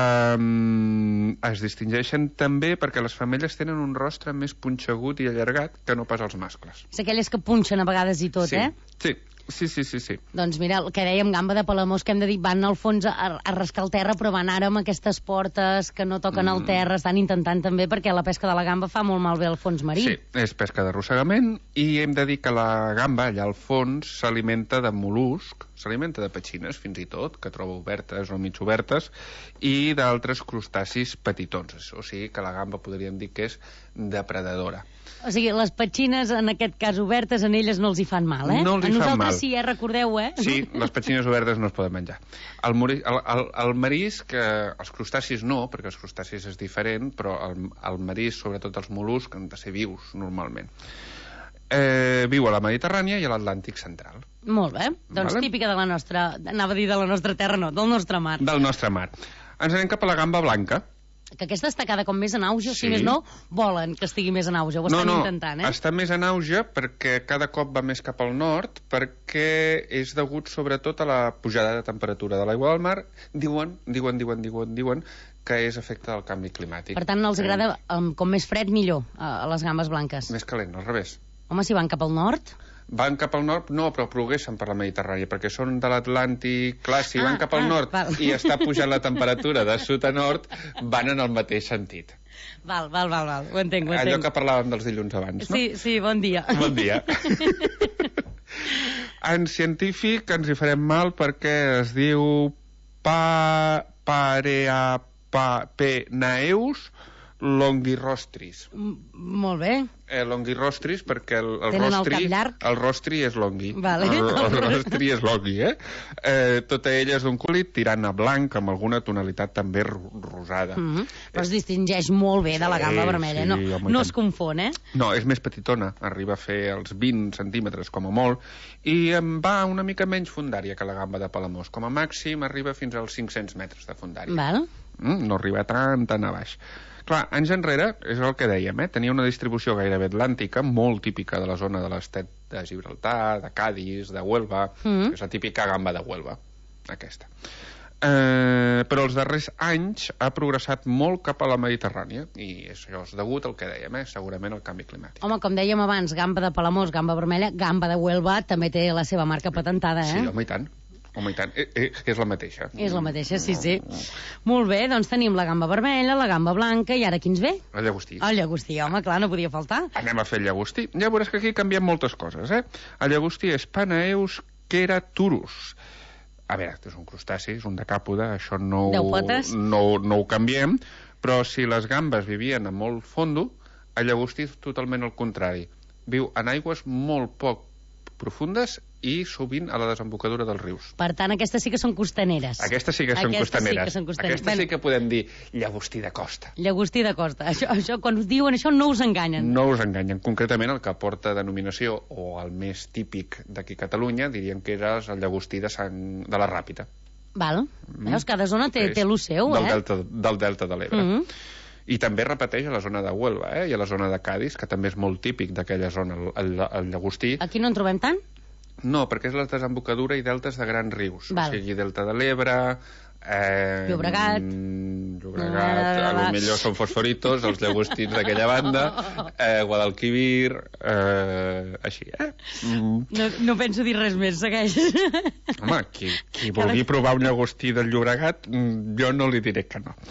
Speaker 3: es distingeixen també perquè les femelles tenen un rostre més punxegut i allargat que no pas els mascles.
Speaker 17: És aquelles que punxen a vegades i tot,
Speaker 3: Sí.
Speaker 17: Doncs mira, el que dèiem, gamba de Palamós, que hem de dir, van al fons a rascar el terra, però van ara amb aquestes portes que no toquen el terra, estan intentant també, perquè la pesca de la gamba fa molt malbé al fons marí.
Speaker 3: Sí, és pesca d'arrossegament, i hem de dir que la gamba, allà al fons, s'alimenta de mol·lusc, s'alimenta de petxines, fins i tot, que troba obertes o mig obertes, i d'altres crustacis petitons. O sigui que la gamba podríem dir que és depredadora.
Speaker 17: O sigui, les petxines, en aquest cas obertes, en elles no els hi fan mal, eh?
Speaker 3: No els hi fan mal.
Speaker 17: A nosaltres sí, recordeu, eh?
Speaker 3: Sí, les petxines obertes no es poden menjar. El marisc, els crustacis no, perquè els crustacis és diferent, però el marisc, sobretot els mol·luscs, han de ser vius, normalment. Viu a la Mediterrània i a l'Atlàntic central.
Speaker 17: Molt bé, doncs típica de la nostra, anava a dir de la nostra terra, no, del nostre mar.
Speaker 3: Del nostre mar. Ens anem cap a la gamba blanca.
Speaker 17: Que aquesta està cada cop més en auge, o si més no, volen que estigui més en auge, ho estan intentant, eh?
Speaker 3: Està més en auge perquè cada cop va més cap al nord, perquè és degut sobretot a la pujada de temperatura de l'aigua del mar. Diuen que és efecte del canvi climàtic.
Speaker 17: Per tant, els agrada com més fred millor, a les gambes blanques.
Speaker 3: Més calent, al revés.
Speaker 17: Home, si van cap al nord...
Speaker 3: Van cap al nord, no, però progressen per la Mediterrània, perquè són de l'Atlàntic. Clar, si van cap al nord i està pujant la temperatura de sud a nord, van en el mateix sentit.
Speaker 17: Val, ho entenc.
Speaker 3: Allò que parlàvem dels dilluns abans, no?
Speaker 17: Sí, bon dia.
Speaker 3: Bon dia. En científic ens hi farem mal perquè es diu Pareapenaeus longirostris.
Speaker 17: Molt bé.
Speaker 3: Longirostris, perquè
Speaker 17: Tenen el cap llarg?
Speaker 3: el rostri és longi.
Speaker 17: Vale.
Speaker 3: El rostri és longi, tota ella és d'un color tirant a blanc, amb alguna tonalitat també rosada.
Speaker 17: Però es distingeix molt bé de la gamba vermella.
Speaker 3: sí,
Speaker 17: No,
Speaker 3: home, i
Speaker 17: no
Speaker 3: tant.
Speaker 17: es confon,
Speaker 3: No, és més petitona, arriba a fer els 20 centímetres com a molt, i em va una mica menys fundària que la gamba de Palamós. Com a màxim arriba fins als 500 metres de fundària.
Speaker 17: Val.
Speaker 3: No arriba tan a baix. Clar, anys enrere, és el que dèiem, tenia una distribució gairebé atlàntica, molt típica de la zona de l'Estret de Gibraltar, de Cádiz, de Huelva, que és la típica gamba de Huelva, aquesta. Però els darrers anys ha progressat molt cap a la Mediterrània, i això és degut al que dèiem, segurament al canvi climàtic.
Speaker 17: Home, com dèiem abans, gamba de Palamós, gamba vermella, gamba de Huelva també té la seva marca patentada,
Speaker 3: Sí, home, i tant. Home, i tant. És la mateixa.
Speaker 17: És la mateixa, sí. Molt bé, doncs tenim la gamba vermella, la gamba blanca, i ara quins ve?
Speaker 3: El llagostí.
Speaker 17: El llagostí, home, clar, no podia faltar.
Speaker 3: Anem a fer el llagostí. Ja veuràs que aquí canviem moltes coses, El llagostí és Panaeus keraturus. A veure, és un crustaci, és un decàpode, això no ho canviem, però si les gambes vivien a molt fondo, el llagostí és totalment el contrari. Viu en aigües molt poc profundes i sovint a la desembocadura dels rius.
Speaker 17: Per tant, aquestes sí que són costaneres.
Speaker 3: Aquestes sí que són costaneres. Aquestes sí que podem dir llagostí de costa.
Speaker 17: Llagostí de costa. Això, quan us diuen això, no us enganyen.
Speaker 3: No us enganyen. Concretament, el que porta denominació, o el més típic d'aquí a Catalunya, diríem que era el llagostí de la Ràpita.
Speaker 17: Val. Veus, cada zona té el seu,
Speaker 3: del delta de l'Ebre. I també repeteix a la zona de Huelva, i a la zona de Cádiz, que també és molt típic d'aquella zona, el llagostí.
Speaker 17: Aquí no en trobem tant?
Speaker 3: No, perquè és la desembocadura i deltes de grans rius.
Speaker 17: Val.
Speaker 3: O sigui, delta de l'Ebre...
Speaker 17: Llobregat,
Speaker 3: a lo millor són fosforitos, els llagostins d'aquella banda, Guadalquivir, així,
Speaker 17: No penso dir res més, segueix.
Speaker 3: Home, qui vulgui provar un llagostí del Llobregat, jo no li diré que no.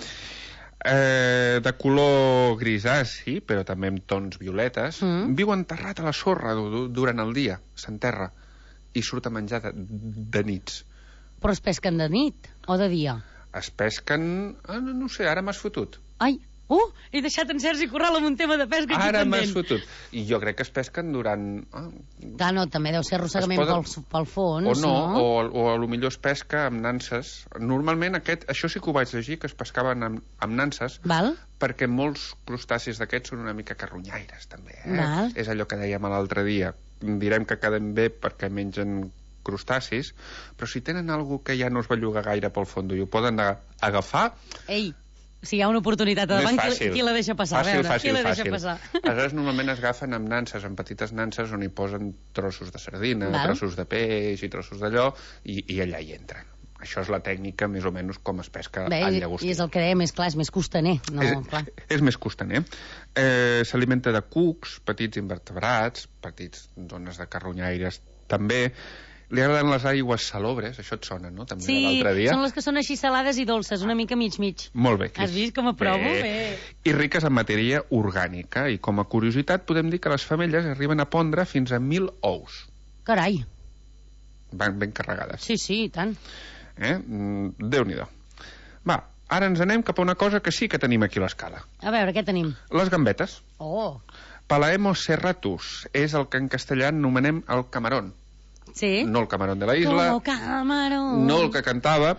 Speaker 3: De color grisaci, però també amb tons violetes, viu enterrat a la sorra durant el dia, s'enterra, i surt a menjar de nits.
Speaker 17: Però es pesquen de nit o de dia?
Speaker 3: Es pesquen... no sé, ara m'has fotut.
Speaker 17: Ai, he deixat en Sergi Corral amb un tema de pesca aquí
Speaker 3: ara
Speaker 17: pendent.
Speaker 3: m'has fotut. I jo crec que es pesquen durant...
Speaker 17: Clar, no, també deu ser arrossegament pel fons,
Speaker 3: o no? O a lo millor es pesca amb nanses. Normalment això sí que ho vaig llegir, que es pescaven amb nanses, perquè molts crustacis d'aquests són una mica carronyaires, també. És allò que dèiem l'altre dia. Direm que queden bé perquè mengen crustacis, però si tenen algú que ja no es belluga gaire pel fons i ho poden agafar...
Speaker 17: Ei, si hi ha una oportunitat a davant, qui la deixa passar?
Speaker 3: Fàcil. Aleshores, normalment es agafen amb nanses, amb petites nanses, on hi posen trossos de sardina, trossos de peix i trossos d'allò, i allà hi entren. Això és la tècnica, més o menys, com es pesca el llagostí.
Speaker 17: I és el que dèiem, és clar, és més costaner.
Speaker 3: És més costaner. S'alimenta de cucs, petits invertebrats, petits zones de carronyaires, també. Li agraden les aigües salobres, això et sona, no? També l'altre dia.
Speaker 17: Sí, són les que són així salades i dolces, una mica mig.
Speaker 3: Molt bé.
Speaker 17: Has vist com aprovo? Bé.
Speaker 3: I riques en matèria orgànica. I com a curiositat podem dir que les femelles arriben a pondre fins a 1.000 ous.
Speaker 17: Carai.
Speaker 3: Van ben carregades.
Speaker 17: Sí, i tant.
Speaker 3: Déu-n'hi-do. Va, ara ens anem cap a una cosa que sí que tenim aquí a l'escala.
Speaker 17: A veure, què tenim?
Speaker 3: Les gambetes. Palaemos serratus és el que en castellà anomenem el camarón.
Speaker 17: Sí.
Speaker 3: No el camarón de la isla, no el que cantava,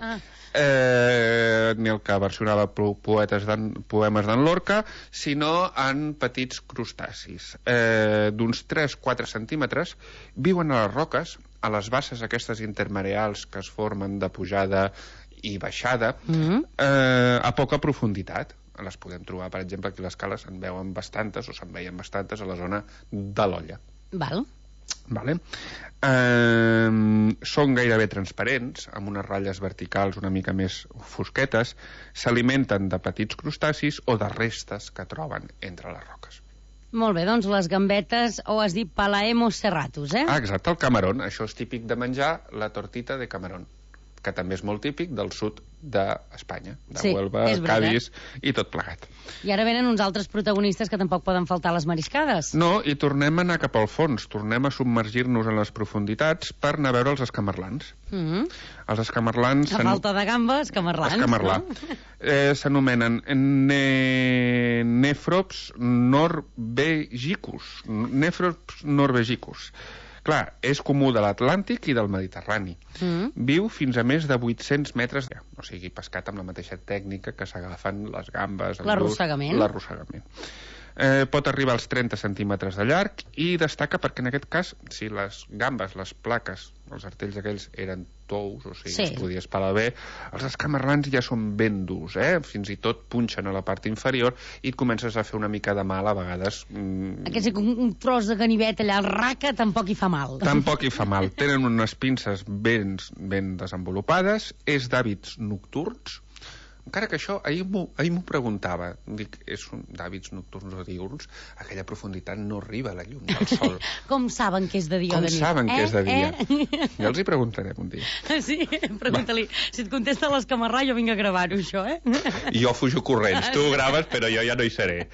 Speaker 3: ni el que versionava poemes d'en Lorca, sinó en petits crustacis. D'uns 3-4 centímetres, viuen a les roques, a les basses aquestes intermareals que es formen de pujada i baixada, a poca profunditat. Les podem trobar, per exemple, aquí a l'escala se'n veuen bastantes, o se'n veien bastantes a la zona de l'Olla. Vale. Són gairebé transparents, amb unes ratlles verticals una mica més fosquetes, s'alimenten de petits crustacis o de restes que troben entre les roques.
Speaker 17: Molt bé, doncs les gambetes, o has dit Palaemos serratus,
Speaker 3: Exacte, el camarón. Això és típic de menjar la tortita de camarón, que també és molt típic del sud d'Espanya, de Huelva, Cádiz i tot plegat.
Speaker 17: I ara venen uns altres protagonistes que tampoc poden faltar, les mariscades.
Speaker 3: No, i tornem a anar cap al fons, tornem a submergir-nos en les profunditats per anar a veure els escamarlans. Els escamarlans...
Speaker 17: A falta de gamba, escamarlans.
Speaker 3: Escamarlà. s'anomenen Nefrops norvegicus. Clar, és comú de l'Atlàntic i del Mediterrani. Viu fins a més de 800 metres, o sigui, pescat amb la mateixa tècnica que s'agafen les gambes. L'arrossegament. Pot arribar als 30 centímetres de llarg i destaca perquè en aquest cas, si les gambes, les plaques, els artells aquells eren tous, o sigui, es podia espalar bé, els escamarlans ja són ben durs, fins i tot punxen a la part inferior i et comences a fer una mica de mal a vegades.
Speaker 17: Un tros de ganivet allà al raca tampoc hi fa mal.
Speaker 3: Tampoc hi fa mal. Tenen unes pinces ben desenvolupades, és d'hàbits nocturns, encara que això, ahir m'ho preguntava, dic, és d'hàbits nocturns o diurns, aquella profunditat no arriba a la llum del sol.
Speaker 17: Com saben que és de dia o de nit?
Speaker 3: Com saben que és de dia? Ja els hi preguntarem un dia.
Speaker 17: Sí, pregunta-li. Si et contesta l'escamarrà, jo vinc a gravar-ho, això,
Speaker 3: Jo fujo corrents, tu ho graves, però jo ja no hi seré.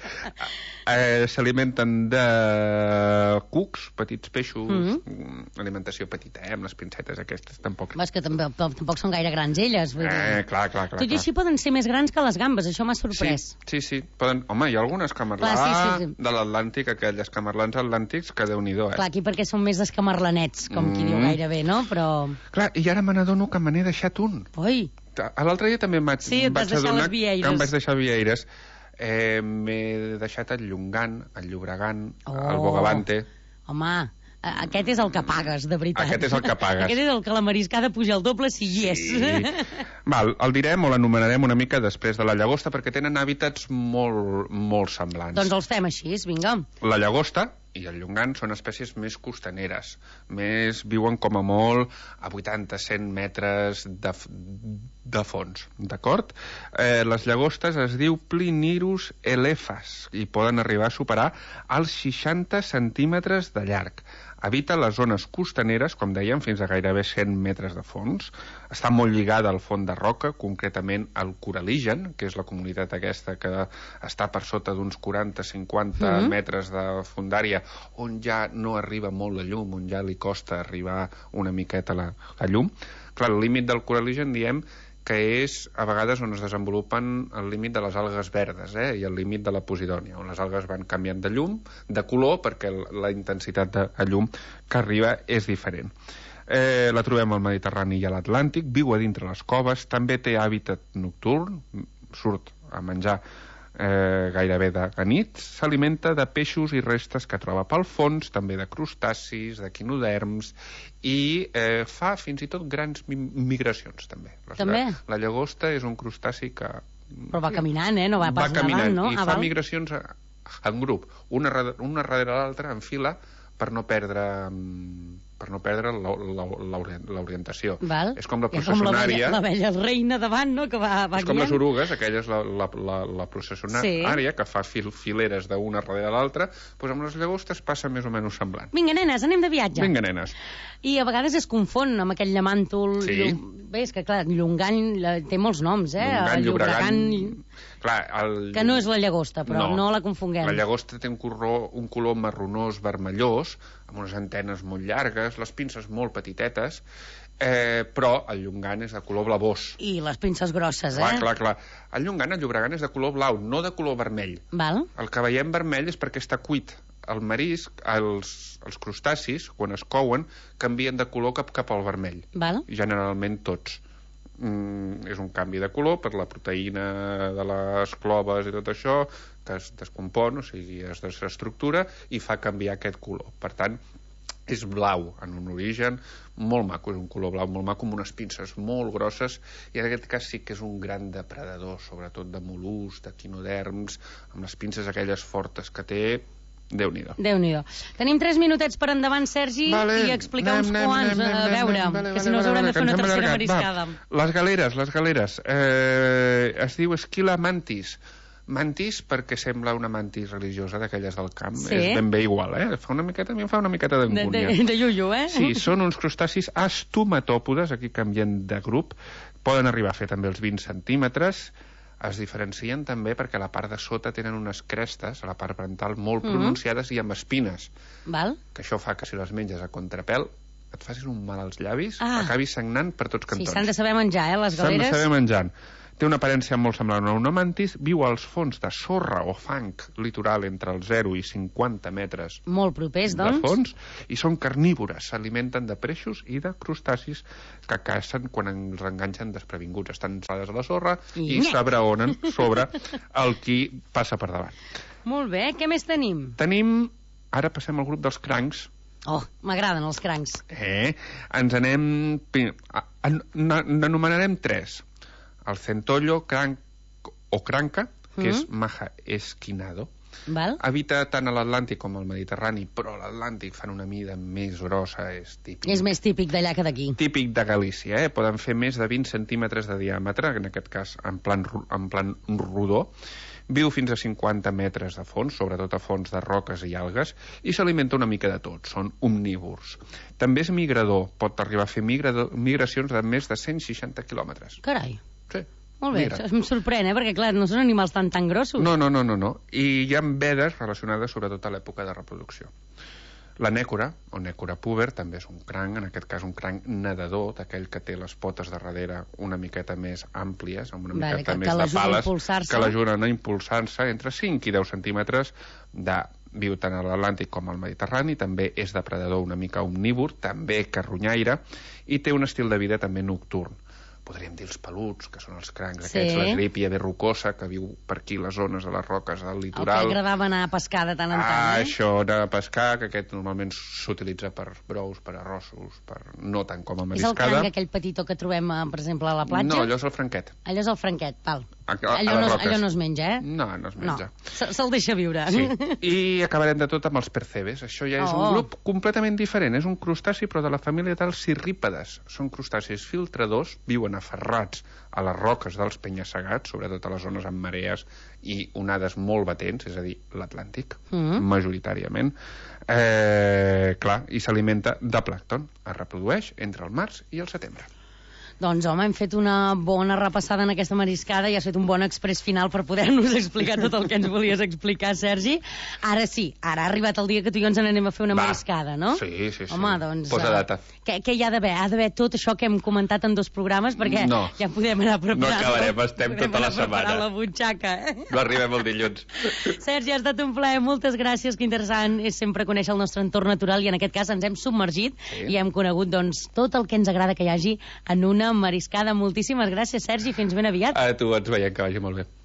Speaker 3: S'alimenten de cucs, petits peixos, alimentació petita, amb les pincetes aquestes, tampoc.
Speaker 17: És que tampoc són gaire grans elles.
Speaker 3: Clar.
Speaker 17: Tot i així poden ser més grans que les gambes, això m'ha sorprès.
Speaker 3: Sí. Home, hi ha algun escamarlà de l'Atlàntic, aquells escamarlans atlàntics, que Déu-n'hi-do,
Speaker 17: Clar, aquí perquè són més escamarlanets, com qui diu gairebé, no? Però...
Speaker 3: Clar, i ara me n'adono que me n'he deixat un.
Speaker 17: Oi!
Speaker 3: L'altre dia també em vaig adonar que em vaig deixar vieires. M'he deixat el Llongan, el Llobregan, el Bogavante.
Speaker 17: Home, aquest és el que pagues, de veritat.
Speaker 3: Aquest és el que pagues.
Speaker 17: Aquest és el que la mariscada puja el doble si hi és.
Speaker 3: Val, el direm o l'anomenarem una mica després de la llagosta, perquè tenen hàbitats molt semblants.
Speaker 17: Doncs els fem així, vinga.
Speaker 3: La llagosta i el llongan són espècies més costaneres, viuen com a molt a 80-100 metres de fons, d'acord? Les llagostes es diu Plinirus elephas i poden arribar a superar els 60 centímetres de llarg. Habita les zones costaneres, com dèiem, fins a gairebé 100 metres de fons. Està molt lligada al fons de roca, concretament al coraligen, que és la comunitat aquesta que està per sota d'uns 40-50 metres de fondària, on ja no arriba molt la llum, on ja li costa arribar una miqueta la llum. Clar, el límit del coraligen, diem, que és a vegades on es desenvolupen el límit de les algues verdes i el límit de la posidònia, on les algues van canviant de llum, de color, perquè la intensitat de llum que arriba és diferent. La trobem al Mediterrani i a l'Atlàntic, viu a dintre les coves, també té hàbitat nocturn, surt a menjar gairebé de nit, s'alimenta de peixos i restes que troba pel fons, també de crustacis, de quinoderms, i fa fins i tot grans migracions, també. La llagosta és un crustaci que...
Speaker 17: Però va caminant, no va pas nedant, no?
Speaker 3: I fa migracions en grup, una darrere l'altra, en fila, per no perdre l'orientació. És com la processionària...
Speaker 17: La vella reina davant, no?, que va guiant.
Speaker 3: És com les orugues, aquella és la processionària, que fa fileres d'una darrere l'altra, doncs amb les llagostes passa més o menys semblant.
Speaker 17: Vinga, nenes, anem de viatge.
Speaker 3: Vinga, nenes.
Speaker 17: I a vegades es confon amb aquell llamàntol...
Speaker 3: Sí.
Speaker 17: Bé, és que, clar, Llongan té molts noms,
Speaker 3: Llongan, Llobregan...
Speaker 17: Que no és la llagosta, però no la confonguem.
Speaker 3: La llagosta té un color marronós, vermellós, amb unes antenes molt llargues, les pinces molt petitetes, però el Llongan és de color blavós.
Speaker 17: I les pinces grosses,
Speaker 3: Clar. El Llongan, el Llobregan, és de color blau, no de color vermell.
Speaker 17: Val.
Speaker 3: El que veiem vermell és perquè està cuit. El marisc, els crustacis, quan es couen, canvien de color cap al vermell.
Speaker 17: Val.
Speaker 3: Generalment tots. És un canvi de color per la proteïna de les cloves i tot això, que es descompon, o sigui, es desestructura i fa canviar aquest color. Per tant, és blau en un origen, molt maco, és un color blau molt maco, amb unes pinces molt grosses, i en aquest cas sí que és un gran depredador, sobretot de mol·luscs, de quinoderms, amb les pinces aquelles fortes que té. Déu-n'hi-do.
Speaker 17: Tenim 3 minutets per endavant, Sergi, i explicar uns quants, a veure, que si no us haurem de fer una tercera mariscada.
Speaker 3: Les galeres. Es diu Esquila mantis. Mantis perquè sembla una mantis religiosa d'aquelles del camp. És ben bé igual, a mi em fa una miqueta d'angúnia.
Speaker 17: De iuiu,
Speaker 3: Sí, són uns crustacis estomatòpodes, aquí canvien de grup, poden arribar a fer també els 20 centímetres. Es diferencien també perquè a la part de sota tenen unes crestes, a la part parental, molt pronunciades i amb espines.
Speaker 17: Val.
Speaker 3: Que això fa que si les menges a contrapèl et facis un mal als llavis, acabis sagnant per tots cantons.
Speaker 17: Sí, s'han de saber menjar, les galeres.
Speaker 3: S'han de saber menjar. Té una aparència molt semblant a una mantis, viu als fons de sorra o fang litoral entre els 0 i 50 metres
Speaker 17: molt propers, doncs.
Speaker 3: de fons, i són carnívores, s'alimenten de peixos i de crustacis que cacen quan els enganxen desprevinguts. Estan salades a la sorra i s'abraonen sobre el qui passa per davant.
Speaker 17: Molt bé, què més tenim?
Speaker 3: Ara passem al grup dels crancs.
Speaker 17: Oh, m'agraden els crancs.
Speaker 3: Ens anem... N'anomenarem 3. El centollo, cranc o cranca, que és maja esquinado.
Speaker 17: Val.
Speaker 3: Habita tant a l'Atlàntic com al Mediterrani, però a l'Atlàntic fan una mida més grossa, és típic.
Speaker 17: És més típic d'allà que d'aquí.
Speaker 3: Típic de Galícia, Poden fer més de 20 centímetres de diàmetre, en aquest cas en plan rodó. Viu fins a 50 metres de fons, sobretot a fons de roques i algues, i s'alimenta una mica de tot, són omnívors. També és migrador, pot arribar a fer migracions de més de 160 quilòmetres.
Speaker 17: Carai.
Speaker 3: Sí.
Speaker 17: Molt bé, això em sorprèn, perquè clar, no són animals tan grossos.
Speaker 3: No. I hi ha vedes relacionades sobretot a l'època de reproducció. La nècora, o nècora puber, també és un cranc, en aquest cas un cranc nedador, d'aquell que té les potes de darrere una miqueta més àmplies, amb una miqueta més de pales, que l'ajuden a impulsar-se entre 5 i 10 centímetres viu tant a l'Atlàntic com al Mediterrani, també és depredador una mica omnívor, també carronyaire, i té un estil de vida també nocturn. Podríem dir els peluts, que són els crancs aquests, la gripia verrucosa, que viu per aquí les zones de les roques del litoral.
Speaker 17: El que agradava anar a pescar de tant en tant,
Speaker 3: Això, anar a pescar, que aquest normalment s'utilitza per brous, per arrossos, no tant com a mariscada.
Speaker 17: És el cranc aquell petitó que trobem, per exemple, a la platja?
Speaker 3: No, allò és el franquet.
Speaker 17: Allò és el franquet, val.
Speaker 3: Allò
Speaker 17: no es menja,
Speaker 3: No, no es menja.
Speaker 17: Se'l deixa viure.
Speaker 3: Sí. I acabarem de tot amb els percebes. Això ja és un grup completament diferent. És un crustaci, però de la família dels cirrípedes. Són crustacis filtradors, viuen aferrats a les roques dels penya-segats, sobretot a les zones amb marees i onades molt batents, és a dir, l'Atlàntic, majoritàriament. I s'alimenta de plàncton. Es reprodueix entre el març i el setembre.
Speaker 17: Doncs, home, hem fet una bona repassada en aquesta mariscada i has fet un bon exprés final per poder-nos explicar tot el que ens volies explicar, Sergi. Ara sí, ara ha arribat el dia que tu i jo ens n'anem a fer una mariscada, no?
Speaker 3: Sí.
Speaker 17: Home, doncs...
Speaker 3: Posa data.
Speaker 17: Què hi ha d'haver? Ha d'haver tot això que hem comentat en 2 programes, perquè ja podem anar preparant...
Speaker 3: No acabarem, estem tota la setmana.
Speaker 17: La butxaca,
Speaker 3: No arribem el dilluns.
Speaker 17: Sergi, ha estat un plaer, moltes gràcies, que interessant és sempre conèixer el nostre entorn natural, i en aquest cas ens hem submergit i hem conegut, doncs, tot el que ens agrada que hi hagi en una mariscada. Moltíssimes gràcies, Sergi, fins ben aviat.
Speaker 3: A tu, ens veiem, que vagi molt bé.